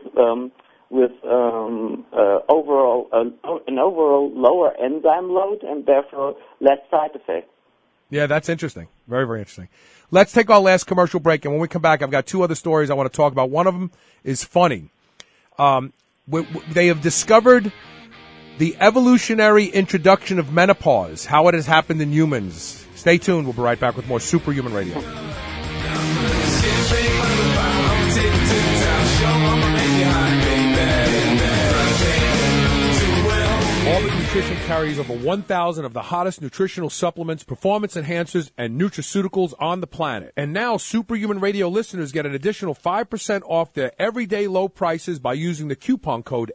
overall an overall lower enzyme load and therefore less side effects. Yeah, that's interesting. Very, very interesting. Let's take our last commercial break, and when we come back, I've got 2 other stories I want to talk about. One of them is funny. They have discovered the evolutionary introduction of menopause, how it has happened in humans. Stay tuned. We'll be right back with more Superhuman Radio. Orbit Nutrition carries over 1,000 of the hottest nutritional supplements, performance enhancers, and nutraceuticals on the planet. And now Superhuman Radio listeners get an additional 5% off their everyday low prices by using the coupon code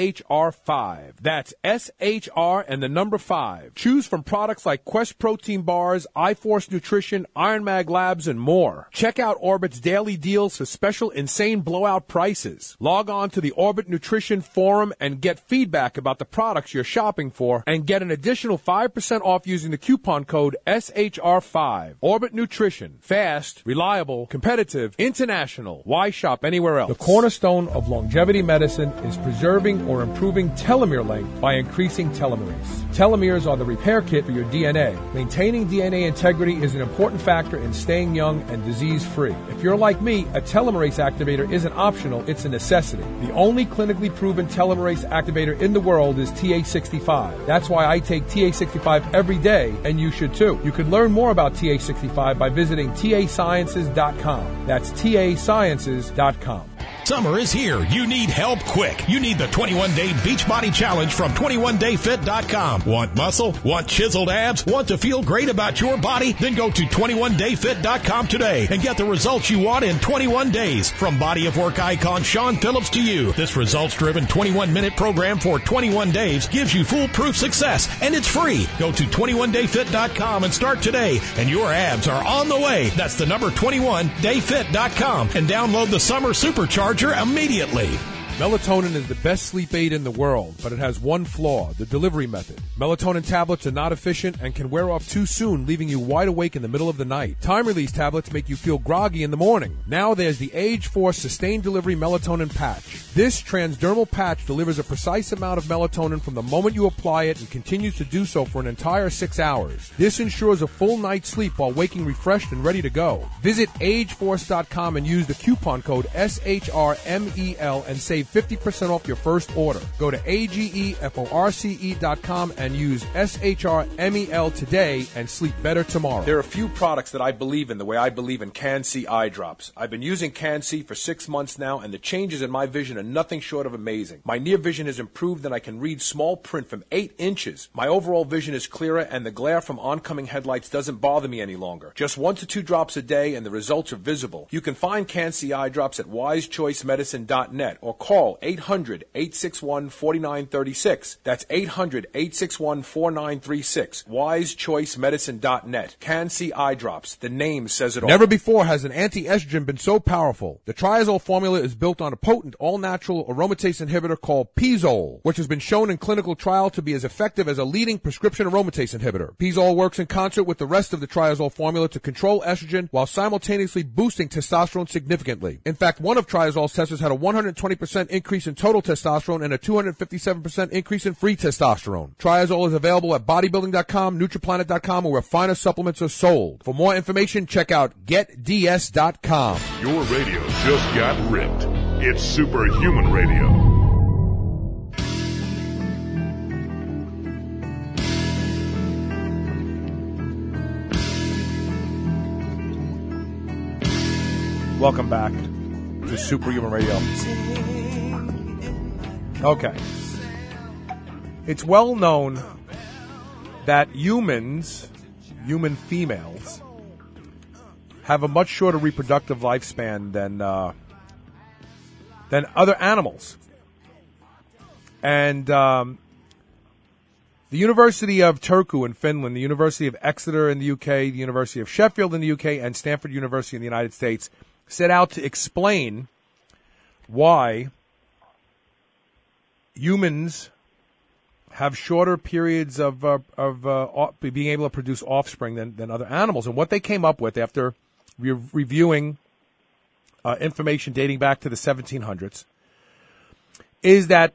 SHR5. That's SHR and the number 5. Choose from products like Quest Protein Bars, iForce Nutrition, Iron Mag Labs, and more. Check out Orbit's daily deals for special insane blowout prices. Log on to the Orbit Nutrition Forum and get feedback about the products you're shopping for and get an additional 5% off using the coupon code SHR5. Orbit Nutrition. Fast, reliable, competitive, international. Why shop anywhere else? The cornerstone of longevity medicine is preserving or improving telomere length by increasing telomerase. Telomeres are the repair kit for your DNA. Maintaining DNA integrity is an important factor in staying young and disease-free. If you're like me, a telomerase activator isn't optional, it's a necessity. The only clinically proven telomerase activator in the world is TA65. That's why I take TA65 every day, and you should too. You can learn more about TA65 by visiting TASciences.com. That's TASciences.com. Summer is here. You need help quick. You need the 21-Day Beachbody Challenge from 21dayfit.com. Want muscle? Want chiseled abs? Want to feel great about your body? Then go to 21dayfit.com today and get the results you want in 21 days. From body of work icon Sean Phillips to you, this results-driven 21-minute program for 21 days gives you foolproof success, and it's free. Go to 21dayfit.com and start today, and your abs are on the way. That's the number 21dayfit.com, and download the Summer Supercharger immediately. Melatonin is the best sleep aid in the world, but it has one flaw, the delivery method. Melatonin tablets are not efficient and can wear off too soon, leaving you wide awake in the middle of the night. Time-release tablets make you feel groggy in the morning. Now there's the Age Force Sustained Delivery Melatonin Patch. This transdermal patch delivers a precise amount of melatonin from the moment you apply it and continues to do so for an entire 6 hours. This ensures a full night's sleep while waking refreshed and ready to go. Visit ageforce.com and use the coupon code SHRMEL and save 50% off your first order. Go to ageforce.com and use SHRMEL today and sleep better tomorrow. There are a few products that I believe in the way I believe in Can-C eye drops. I've been using Can-C for 6 months now, and the changes in my vision are nothing short of amazing. My near vision has improved, and I can read small print from 8 inches. My overall vision is clearer, and the glare from oncoming headlights doesn't bother me any longer. Just 1 to 2 drops a day, and the results are visible. You can find Can-C eye drops at wisechoicemedicine.net or call 800-861-4936. That's 800-861-4936. wisechoicemedicine.net. Can-C eye drops. The name says it all. Never before has an anti-estrogen been so powerful. The Triazole formula is built on a potent all-natural aromatase inhibitor called Pizole, which has been shown in clinical trial to be as effective as a leading prescription aromatase inhibitor. Pizole works in concert with the rest of the Triazole formula to control estrogen while simultaneously boosting testosterone significantly. In fact, one of Triazole's testers had a 120% increase in total testosterone and a 257% increase in free testosterone. Triazole is available at bodybuilding.com, nutriplanet.com, or where finer supplements are sold. For more information, check out getds.com. Your radio just got ripped. It's Superhuman Radio. Welcome back to Superhuman Radio. Okay. It's well known that human females, have a much shorter reproductive lifespan than other animals. And the University of Turku in Finland, the University of Exeter in the UK, the University of Sheffield in the UK, and Stanford University in the United States set out to explain why humans have shorter periods of being able to produce offspring than other animals. And what they came up with after reviewing information dating back to the 1700s is that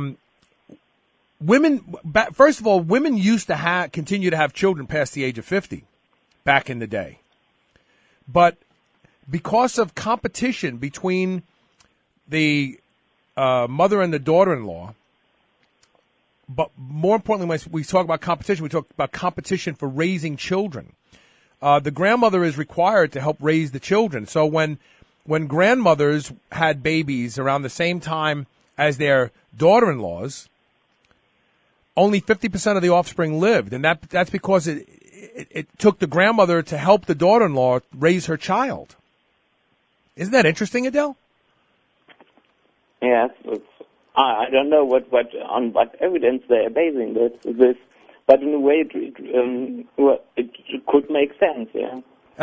first of all, women used to continue to have children past the age of 50 back in the day. But because of competition between the mother and the daughter-in-law, but more importantly, when we talk about competition, we talk about competition for raising children. The grandmother is required to help raise the children. So when grandmothers had babies around the same time as their daughter-in-laws, only 50% of the offspring lived. And that's because it took the grandmother to help the daughter-in-law raise her child. Isn't that interesting, Adele? Yes. I don't know on what evidence they are basing this, but in a way it could make sense. Yeah.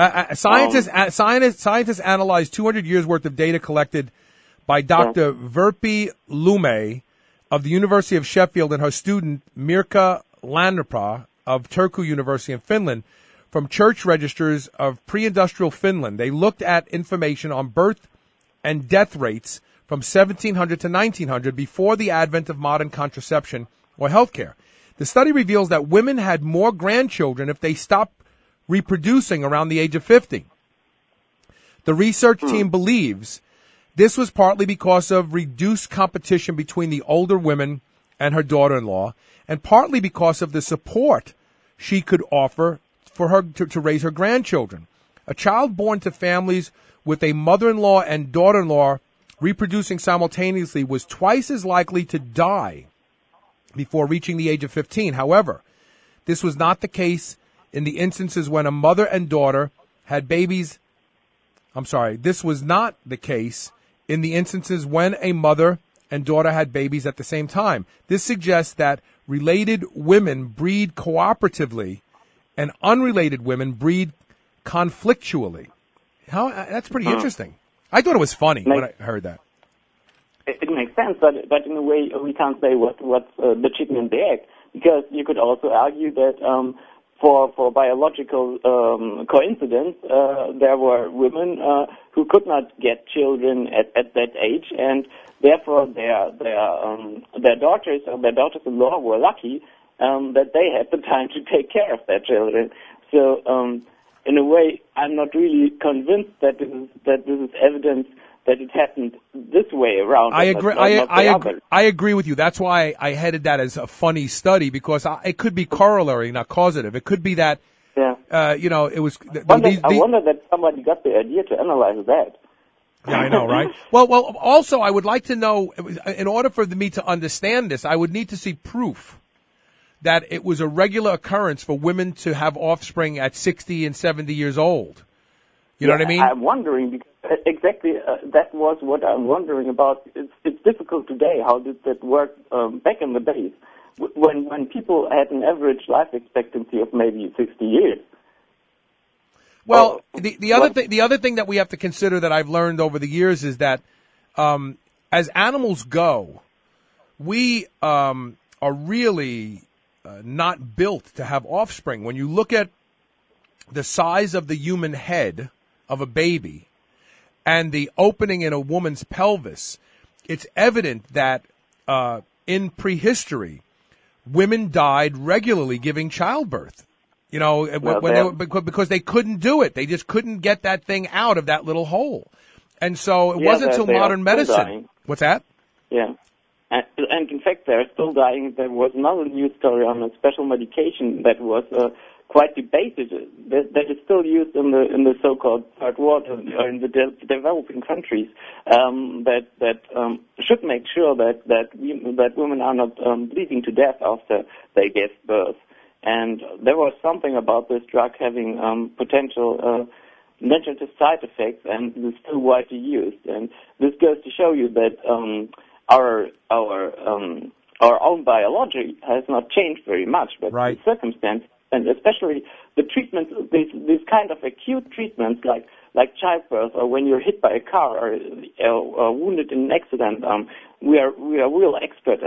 Scientists analyzed 200 years worth of data collected by Dr. Virpi Lume of the University of Sheffield and her student Mirka Lannapää of Turku University in Finland from church registers of pre-industrial Finland. They looked at information on birth and death rates from 1700 to 1900 before the advent of modern contraception or healthcare. The study reveals that women had more grandchildren if they stopped reproducing around the age of 50. The research team believes this was partly because of reduced competition between the older women and her daughter-in-law, and partly because of the support she could offer for her to raise her grandchildren. A child born to families with a mother-in-law and daughter-in-law reproducing simultaneously was twice as likely to die before reaching the age of 15. However, this was not the case in the instances when a mother and daughter had babies. This was not the case in the instances when a mother and daughter had babies at the same time. This suggests that related women breed cooperatively and unrelated women breed conflictually. That's pretty interesting. I thought it was funny when I heard that. It makes sense, but in a way we can't say what's the chicken and the egg, because you could also argue that for biological coincidence, there were women who could not get children at that age, and therefore their daughters or their daughters-in-law were lucky that they had the time to take care of their children. So in a way, I'm not really convinced that this is evidence that it happened this way around. I agree. I agree with you. That's why I headed that as a funny study, because it could be corollary, not causative. It could be that, it was. I wonder that somebody got the idea to analyze that. Yeah, I know, right? Well. Also, I would like to know, in order for me to understand this, I would need to see proof that it was a regular occurrence for women to have offspring at 60 and 70 years old. You know what I mean? I'm wondering, because exactly that was what I'm wondering about. It's difficult today. How did that work back in the days when people had an average life expectancy of maybe 60 years? Well, the other thing that we have to consider that I've learned over the years is that as animals go, we are really not built to have offspring. When you look at the size of the human head of a baby and the opening in a woman's pelvis, it's evident that in prehistory, women died regularly giving childbirth. You know, because they couldn't do it. They just couldn't get that thing out of that little hole. And so it wasn't until modern medicine. Dying. What's that? Yeah. And in fact, they're still dying. There was another news story on a special medication that was quite debated. That is still used in the so-called third world or in the developing countries. That should make sure that women are not bleeding to death after they give birth. And there was something about this drug having potential negative side effects, and it is still widely used. And this goes to show you that our own biology has not changed very much, but the circumstance, and especially the treatments, these kind of acute treatments like childbirth, or when you're hit by a car or wounded in an accident, we are real experts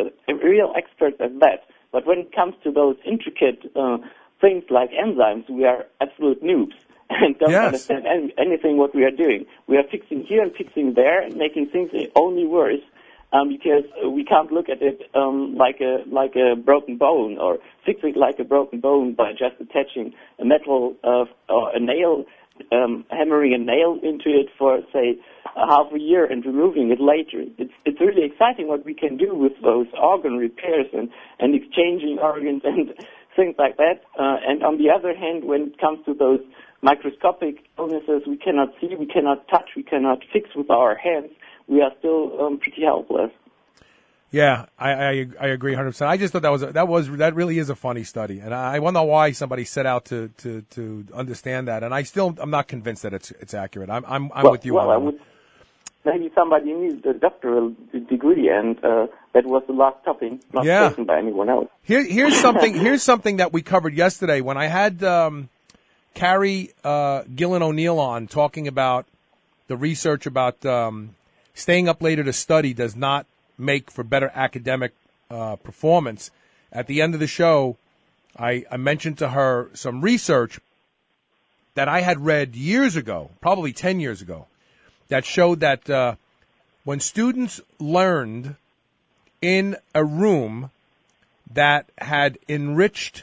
at that. But when it comes to those intricate things like enzymes, we are absolute noobs and don't understand anything what we are doing. We are fixing here and fixing there and making things only worse. Because we can't look at it like a broken bone, or fix it like a broken bone by just attaching a metal or a nail, hammering a nail into it for say half a year and removing it later. It's really exciting what we can do with those organ repairs and exchanging organs and things like that. And on the other hand, when it comes to those microscopic illnesses we cannot see, we cannot touch, we cannot fix with our hands, we are still pretty helpless. Yeah, I agree 100%. I just thought that really is a funny study, and I wonder why somebody set out to understand that. And I'm not convinced that it's accurate. I'm with you. Well, maybe somebody needs a doctoral degree, and that was the last topic, not taken by anyone else. Here's something that we covered yesterday when I had Carrie Gillen O'Neill on talking about the research about staying up later to study does not make for better academic performance. At the end of the show, I mentioned to her some research that I had read years ago, probably 10 years ago, that showed that when students learned in a room that had enriched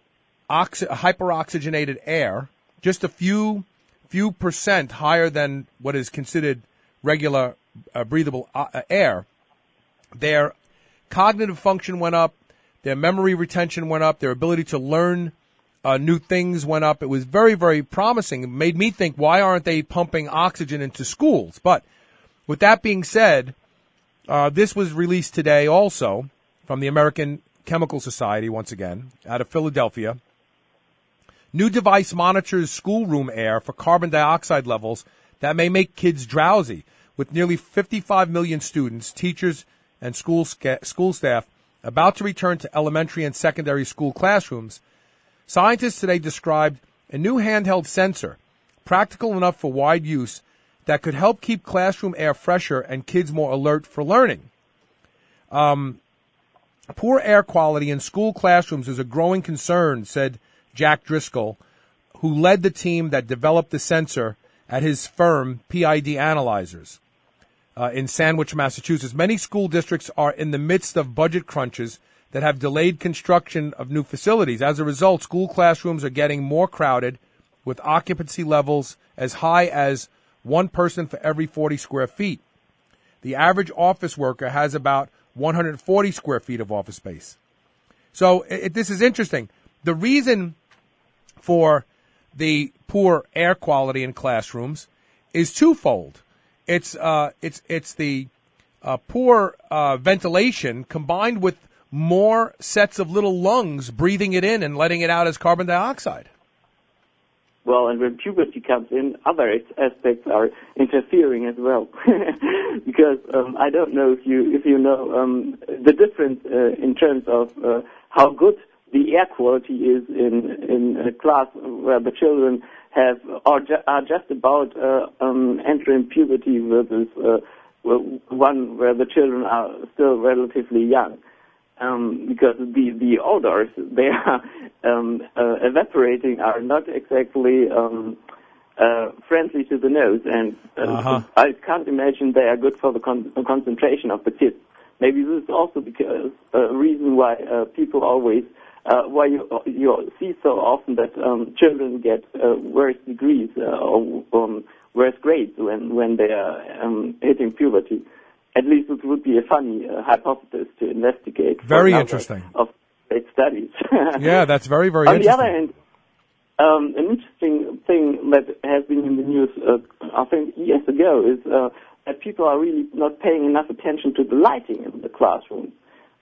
hyperoxygenated air, just a few percent higher than what is considered regular breathable air, their cognitive function went up, their memory retention went up, their ability to learn new things went up. It was very, very promising. It made me think, why aren't they pumping oxygen into schools? But with that being said, this was released today also from the American Chemical Society, once again, out of Philadelphia. New device monitors schoolroom air for carbon dioxide levels that may make kids drowsy. With nearly 55 million students, teachers, and school staff about to return to elementary and secondary school classrooms, scientists today described a new handheld sensor, practical enough for wide use, that could help keep classroom air fresher and kids more alert for learning. Poor air quality in school classrooms is a growing concern, said Jack Driscoll, who led the team that developed the sensor at his firm, PID Analyzers, in Sandwich, Massachusetts. Many school districts are in the midst of budget crunches that have delayed construction of new facilities. As a result, school classrooms are getting more crowded, with occupancy levels as high as one person for every 40 square feet. The average office worker has about 140 square feet of office space. So this is interesting. The reason for the poor air quality in classrooms is twofold. It's the poor ventilation combined with more sets of little lungs breathing it in and letting it out as carbon dioxide. Well, and when puberty comes in, other aspects are interfering as well. Because I don't know if you know the difference in terms of how good the air quality is in a class where the children are just about entering puberty versus one where the children are still relatively young. Because the odors they are evaporating are not exactly friendly to the nose, and I can't imagine they are good for the concentration of the kids. Maybe this is also because a reason why people always why you see so often that children get worse degrees or worse grades when they are hitting puberty. At least it would be a funny hypothesis to investigate. Very interesting. Of studies. Yeah, that's very, very interesting. On the other hand, an interesting thing that has been in the news, I think years ago, is that people are really not paying enough attention to the lighting in the classroom.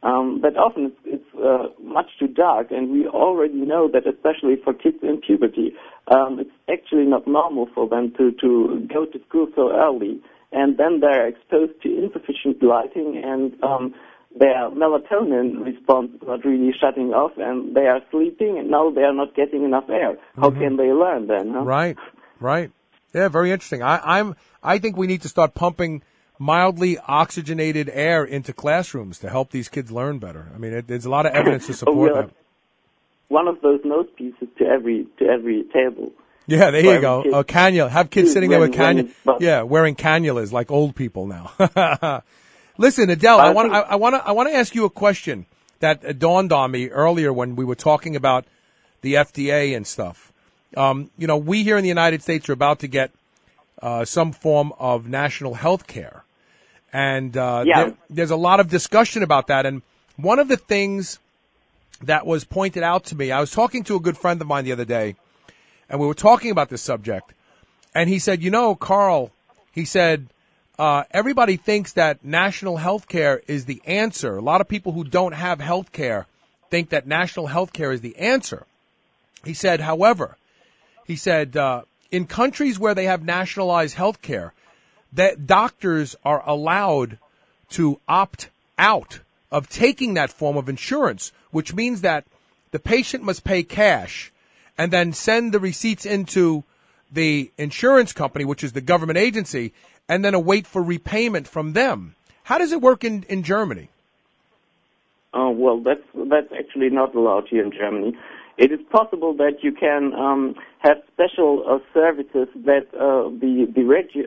that often it's much too dark, and we already know that, especially for kids in puberty, it's actually not normal for them to go to school so early, and then they're exposed to insufficient lighting, and their melatonin response is not really shutting off, and they are sleeping, and now they are not getting enough air. How can they learn then? Huh? Right. Yeah, very interesting. I think we need to start pumping mildly oxygenated air into classrooms to help these kids learn better. I mean, there's a lot of evidence to support that. One of those nose pieces to every table. Yeah, there you go. A cannula. Have kids sitting there with cannulas. Yeah, wearing cannulas like old people now. Listen, Adele, I want to ask you a question that dawned on me earlier when we were talking about the FDA and stuff. We here in the United States are about to get some form of national health care. And there's a lot of discussion about that. And one of the things that was pointed out to me, I was talking to a good friend of mine the other day, and we were talking about this subject. And he said, Carl, he said, everybody thinks that national health care is the answer. A lot of people who don't have health care think that national health care is the answer. He said, however, in countries where they have nationalized health care, that doctors are allowed to opt out of taking that form of insurance, which means that the patient must pay cash and then send the receipts into the insurance company, which is the government agency, and then await for repayment from them. How does it work in Germany? Well, that's actually not allowed here in Germany. It is possible that you can have special services that the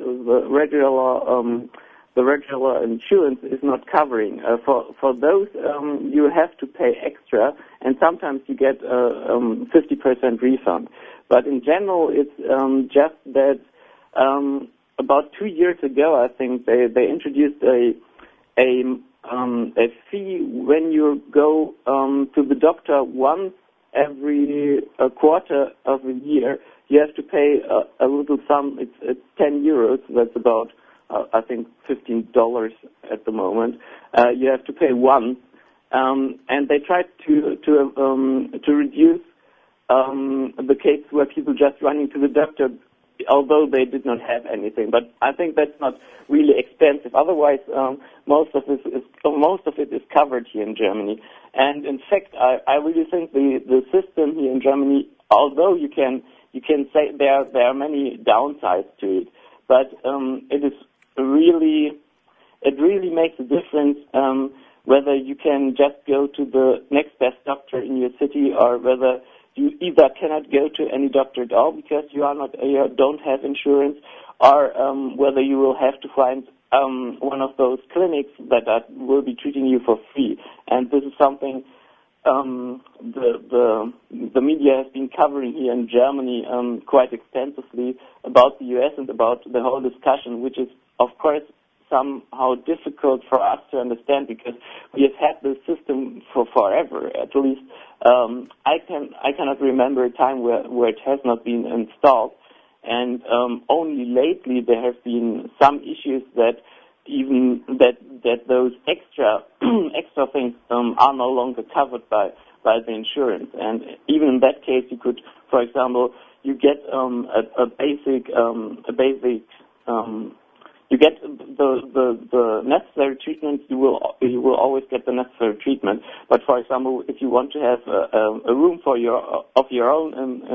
regular insurance is not covering. For those, you have to pay extra, and sometimes you get 50% refund. But in general, it's just that about 2 years ago, I think they introduced a fee when you go to the doctor once every quarter of a year. You have to pay a little sum. It's 10 euros. That's about I think $15 at the moment. You have to pay once, and they tried to reduce the case where people just running to the doctor, although they did not have anything. But I think that's not really expensive. Otherwise, most of it is covered here in Germany. And in fact, I really think the system here in Germany, although you can say there are many downsides to it, but it really makes a difference whether you can just go to the next best doctor in your city, or whether you either cannot go to any doctor at all because you don't have insurance, or whether you will have to find one of those clinics that will be treating you for free. And this is something the media has been covering here in Germany quite extensively about the U.S. and about the whole discussion, which is, of course, somehow difficult for us to understand because we have had this system for forever. At least I cannot remember a time where it has not been installed, and only lately there have been some issues that those extra things are no longer covered by the insurance. And even in that case, you could, for example, you get a basic you get the necessary treatment. You will always get the necessary treatment. But for example, if you want to have a room of your own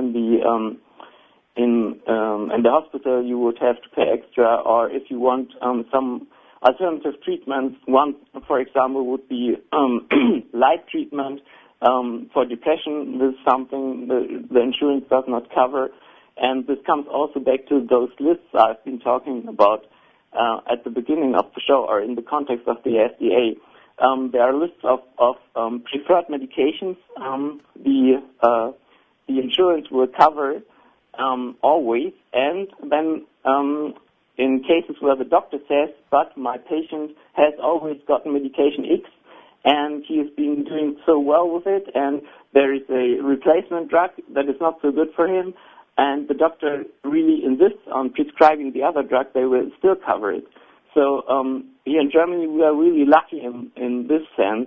in the hospital, you would have to pay extra. Or if you want some alternative treatments, one, for example, would be light treatment for depression. This is something the insurance does not cover. And this comes also back to those lists I've been talking about at the beginning of the show, or in the context of the FDA. There are lists of preferred medications. The insurance will cover always, and then in cases where the doctor says, but my patient has always gotten medication X, and he has been doing so well with it, and there is a replacement drug that is not so good for him, and the doctor really insists on prescribing the other drug, they will still cover it. So here in Germany, we are really lucky in this sense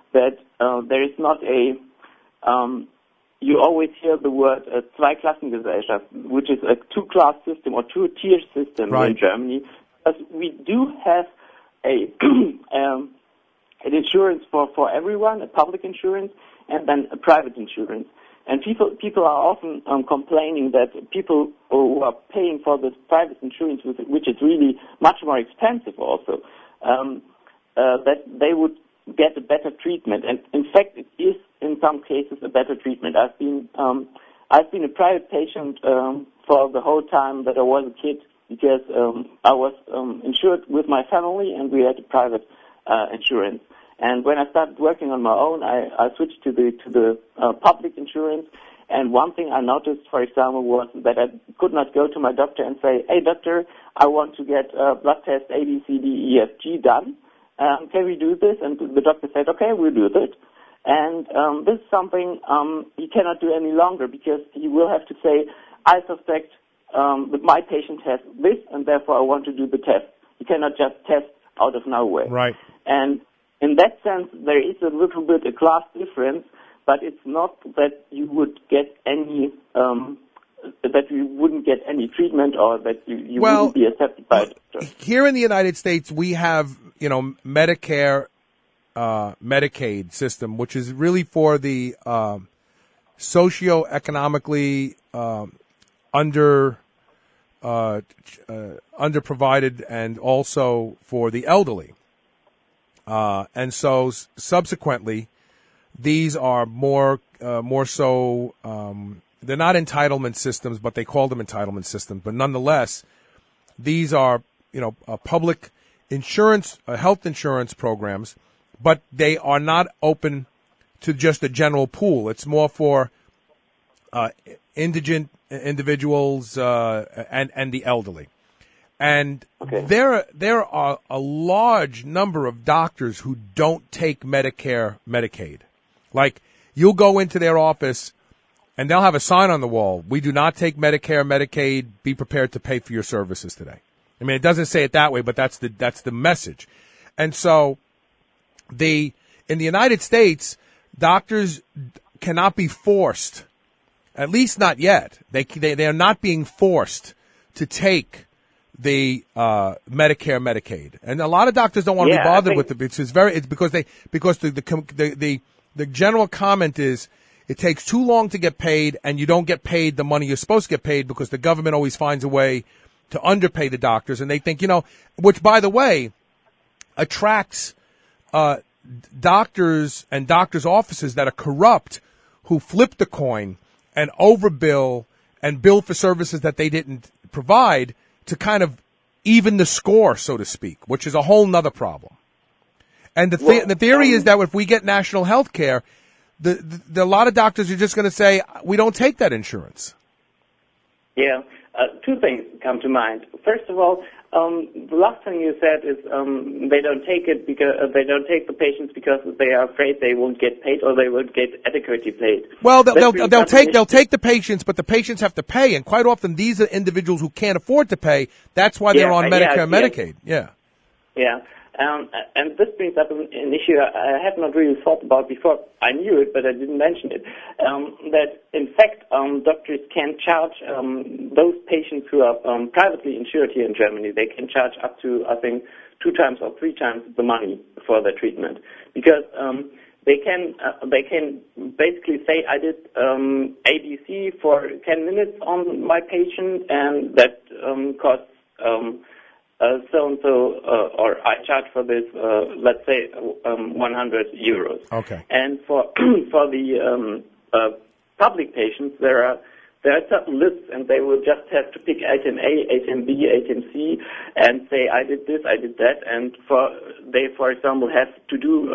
that there is not a you always hear the word Zweiklassengesellschaft, which is a two-class system or two-tier system in Germany. Because we do have an insurance for everyone, a public insurance, and then a private insurance. And people are often complaining that people who are paying for this private insurance, which is really much more expensive also, that they would get a better treatment. And in fact, it is in some cases a better treatment. I've been a private patient for the whole time that I was a kid because I was insured with my family and we had a private insurance. And when I started working on my own, I switched to the public insurance. And one thing I noticed, for example, was that I could not go to my doctor and say, "Hey, doctor, I want to get blood test A, B, C, D, E, F, G done. Can we do this?" And the doctor said, "Okay, we'll do that." And this is something he cannot do any longer because he will have to say, "I suspect that my patient has this, and therefore I want to do the test." He cannot just test out of nowhere. Right. And in that sense, there is a little bit a class difference, but it's not that you would get any that you wouldn't get any treatment or that you wouldn't be accepted by a doctor. Here in the United States, we have, Medicare, Medicaid system, which is really for the socioeconomically underprovided and also for the elderly. And so subsequently, these are more so, they're not entitlement systems, but they call them entitlement systems. But nonetheless, these are, public insurance, health insurance programs, but they are not open to just a general pool. It's more for indigent individuals and the elderly. And there are a large number of doctors who don't take Medicare, Medicaid. Like, you'll go into their office and they'll have a sign on the wall: "We do not take Medicare, Medicaid. Be prepared to pay for your services today." I mean, it doesn't say it that way, but that's the message. And so in the United States, doctors cannot be forced, at least not yet. They are not being forced to take the Medicare, Medicaid, and a lot of doctors don't want to be bothered with it. It's because the general comment is it takes too long to get paid, and you don't get paid the money you're supposed to get paid because the government always finds a way to underpay the doctors, and they think, which by the way attracts doctors and doctors' offices that are corrupt, who flip the coin and overbill and bill for services that they didn't provide, to kind of even the score, so to speak, which is a whole nother problem. And the theory is that if we get national health care, a lot of doctors are just going to say, "We don't take that insurance." Yeah. Two things come to mind. First of all, the last thing you said is they don't take it because they don't take the patients because they are afraid they won't get paid or they won't get adequately paid. Well, they'll take the patients, but the patients have to pay, and quite often these are individuals who can't afford to pay. That's why they're on Medicare and Medicaid. Yeah. And this brings up an issue I had not really thought about before. I knew it, but I didn't mention it. That in fact, doctors can charge those patients who are privately insured here in Germany. They can charge up to, I think, 2 times or 3 times the money for their treatment, because they can basically say, "I did ABC for 10 minutes on my patient, and that costs so-and-so, or I charge for this, let's say, 100 euros. Okay. And for the public patients, there are certain lists, and they will just have to pick item A, item B, item C, and say, "I did this, I did that." And they, for example, have to do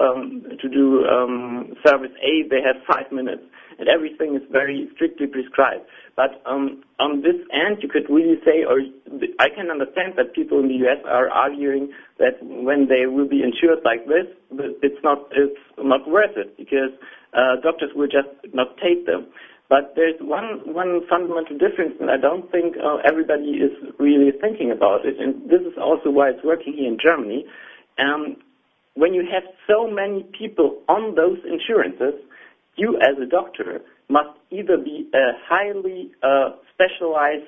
service A, they have 5 minutes, and everything is very strictly prescribed. But on this end, you could really say, or I can understand that people in the U.S. are arguing that when they will be insured like this, it's not worth it, because doctors will just not take them. But there's one fundamental difference, and I don't think everybody is really thinking about it, and this is also why it's working here in Germany. when you have so many people on those insurances, you as a doctor must either be a highly specialized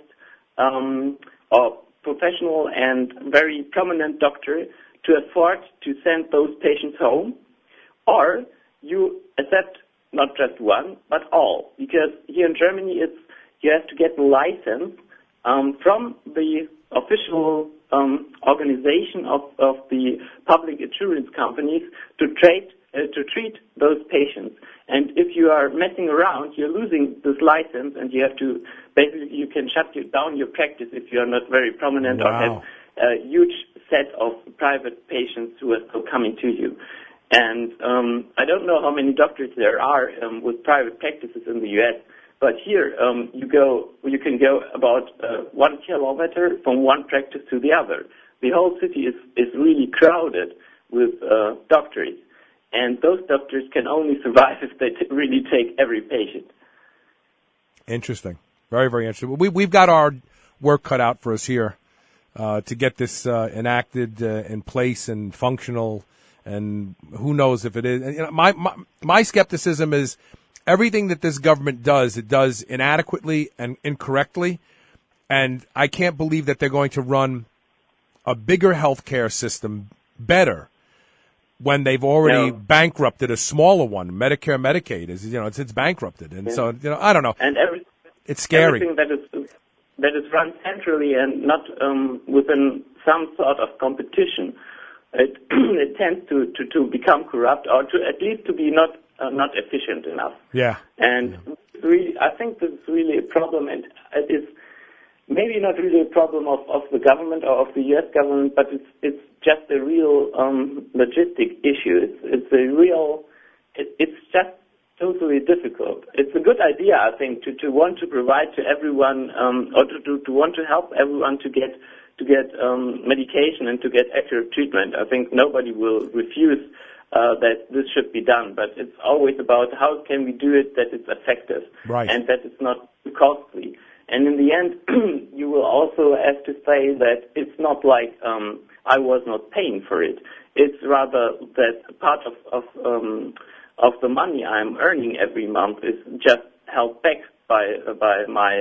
or professional and very prominent doctor to afford to send those patients home, or you accept not just one, but all. Because here in Germany, you have to get a license from the official organization of the public insurance companies to treat those patients. And if you are messing around, you're losing this license, and you have to basically you can shut down your practice if you are not very prominent or have a huge set of private patients who are still coming to you. And I don't know how many doctors there are with private practices in the U.S., but here you can go about 1 kilometer from one practice to the other. The whole city is really crowded with doctors, and those doctors can only survive if they really take every patient. Interesting. Very, very interesting. We've got our work cut out for us here to get this enacted in place and functional, and who knows if it is. And, you know, my skepticism is everything that this government does, it does inadequately and incorrectly, and I can't believe that they're going to run a bigger healthcare system better when they've already bankrupted a smaller one. Medicare, Medicaid it's bankrupted, and so I don't know. And it's scary. Everything that is run centrally and not within some sort of competition, it tends to become corrupt, or to at least to be not efficient enough. Yeah. And really, I think this is really a problem, and it is maybe not really a problem of the government or of the U.S. government, but it's just a real logistic issue. It's just totally difficult. It's a good idea, I think, to want to provide to everyone or to want to help everyone to get medication and to get accurate treatment. I think nobody will refuse that this should be done, but it's always about how can we do it that it's effective, right, and that it's not too costly. And in the end, you will also have to say that it's not like I was not paying for it. It's rather that part of the money I'm earning every month is just held back by my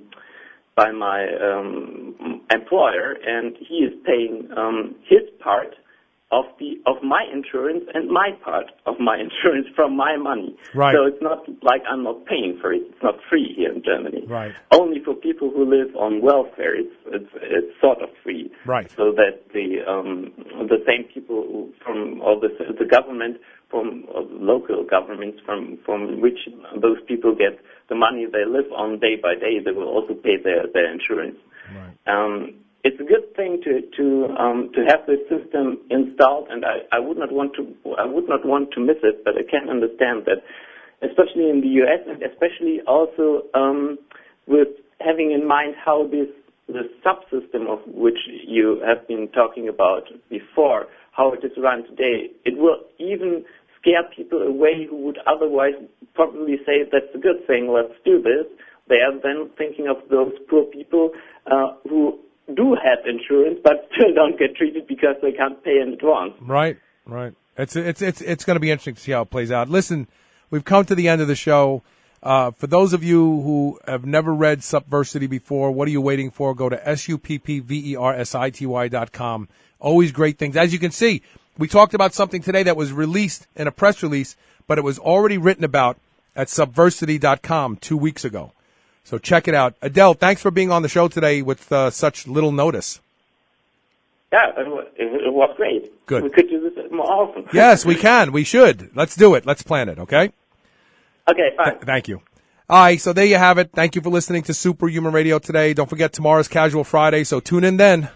employer, and he is paying his part of my insurance and my part of my insurance from my money. Right. So it's not like I'm not paying for it. It's not free here in Germany. Right. Only for people who live on welfare, it's sort of free. Right. So that the same people from all the government, from local governments, from which those people get the money they live on day by day, they will also pay their insurance. Right. It's a good thing to have this system installed, and I would not want to miss it. But I can understand that, especially in the U.S. and especially also with having in mind how the subsystem of which you have been talking about before, how it is run today, it will even scare people away who would otherwise probably say that's a good thing, let's do this. They are then thinking of those poor people who do have insurance but still don't get treated because they can't pay in advance. Right. It's going to be interesting to see how it plays out. Listen, we've come to the end of the show. For those of you who have never read Subversity before, what are you waiting for? Go to SUPPVERSITY.com. Always great things. As you can see, we talked about something today that was released in a press release, but it was already written about at Subversity.com 2 weeks ago. So check it out. Adele, thanks for being on the show today with such little notice. Yeah, it was great. Good. We could do this more often. Yes, we can. We should. Let's do it. Let's plan it, okay? Okay, fine. Thank you. All right, so there you have it. Thank you for listening to Superhuman Radio today. Don't forget, tomorrow's Casual Friday, so tune in then.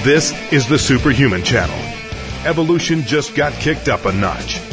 This is the Superhuman Channel. Evolution just got kicked up a notch.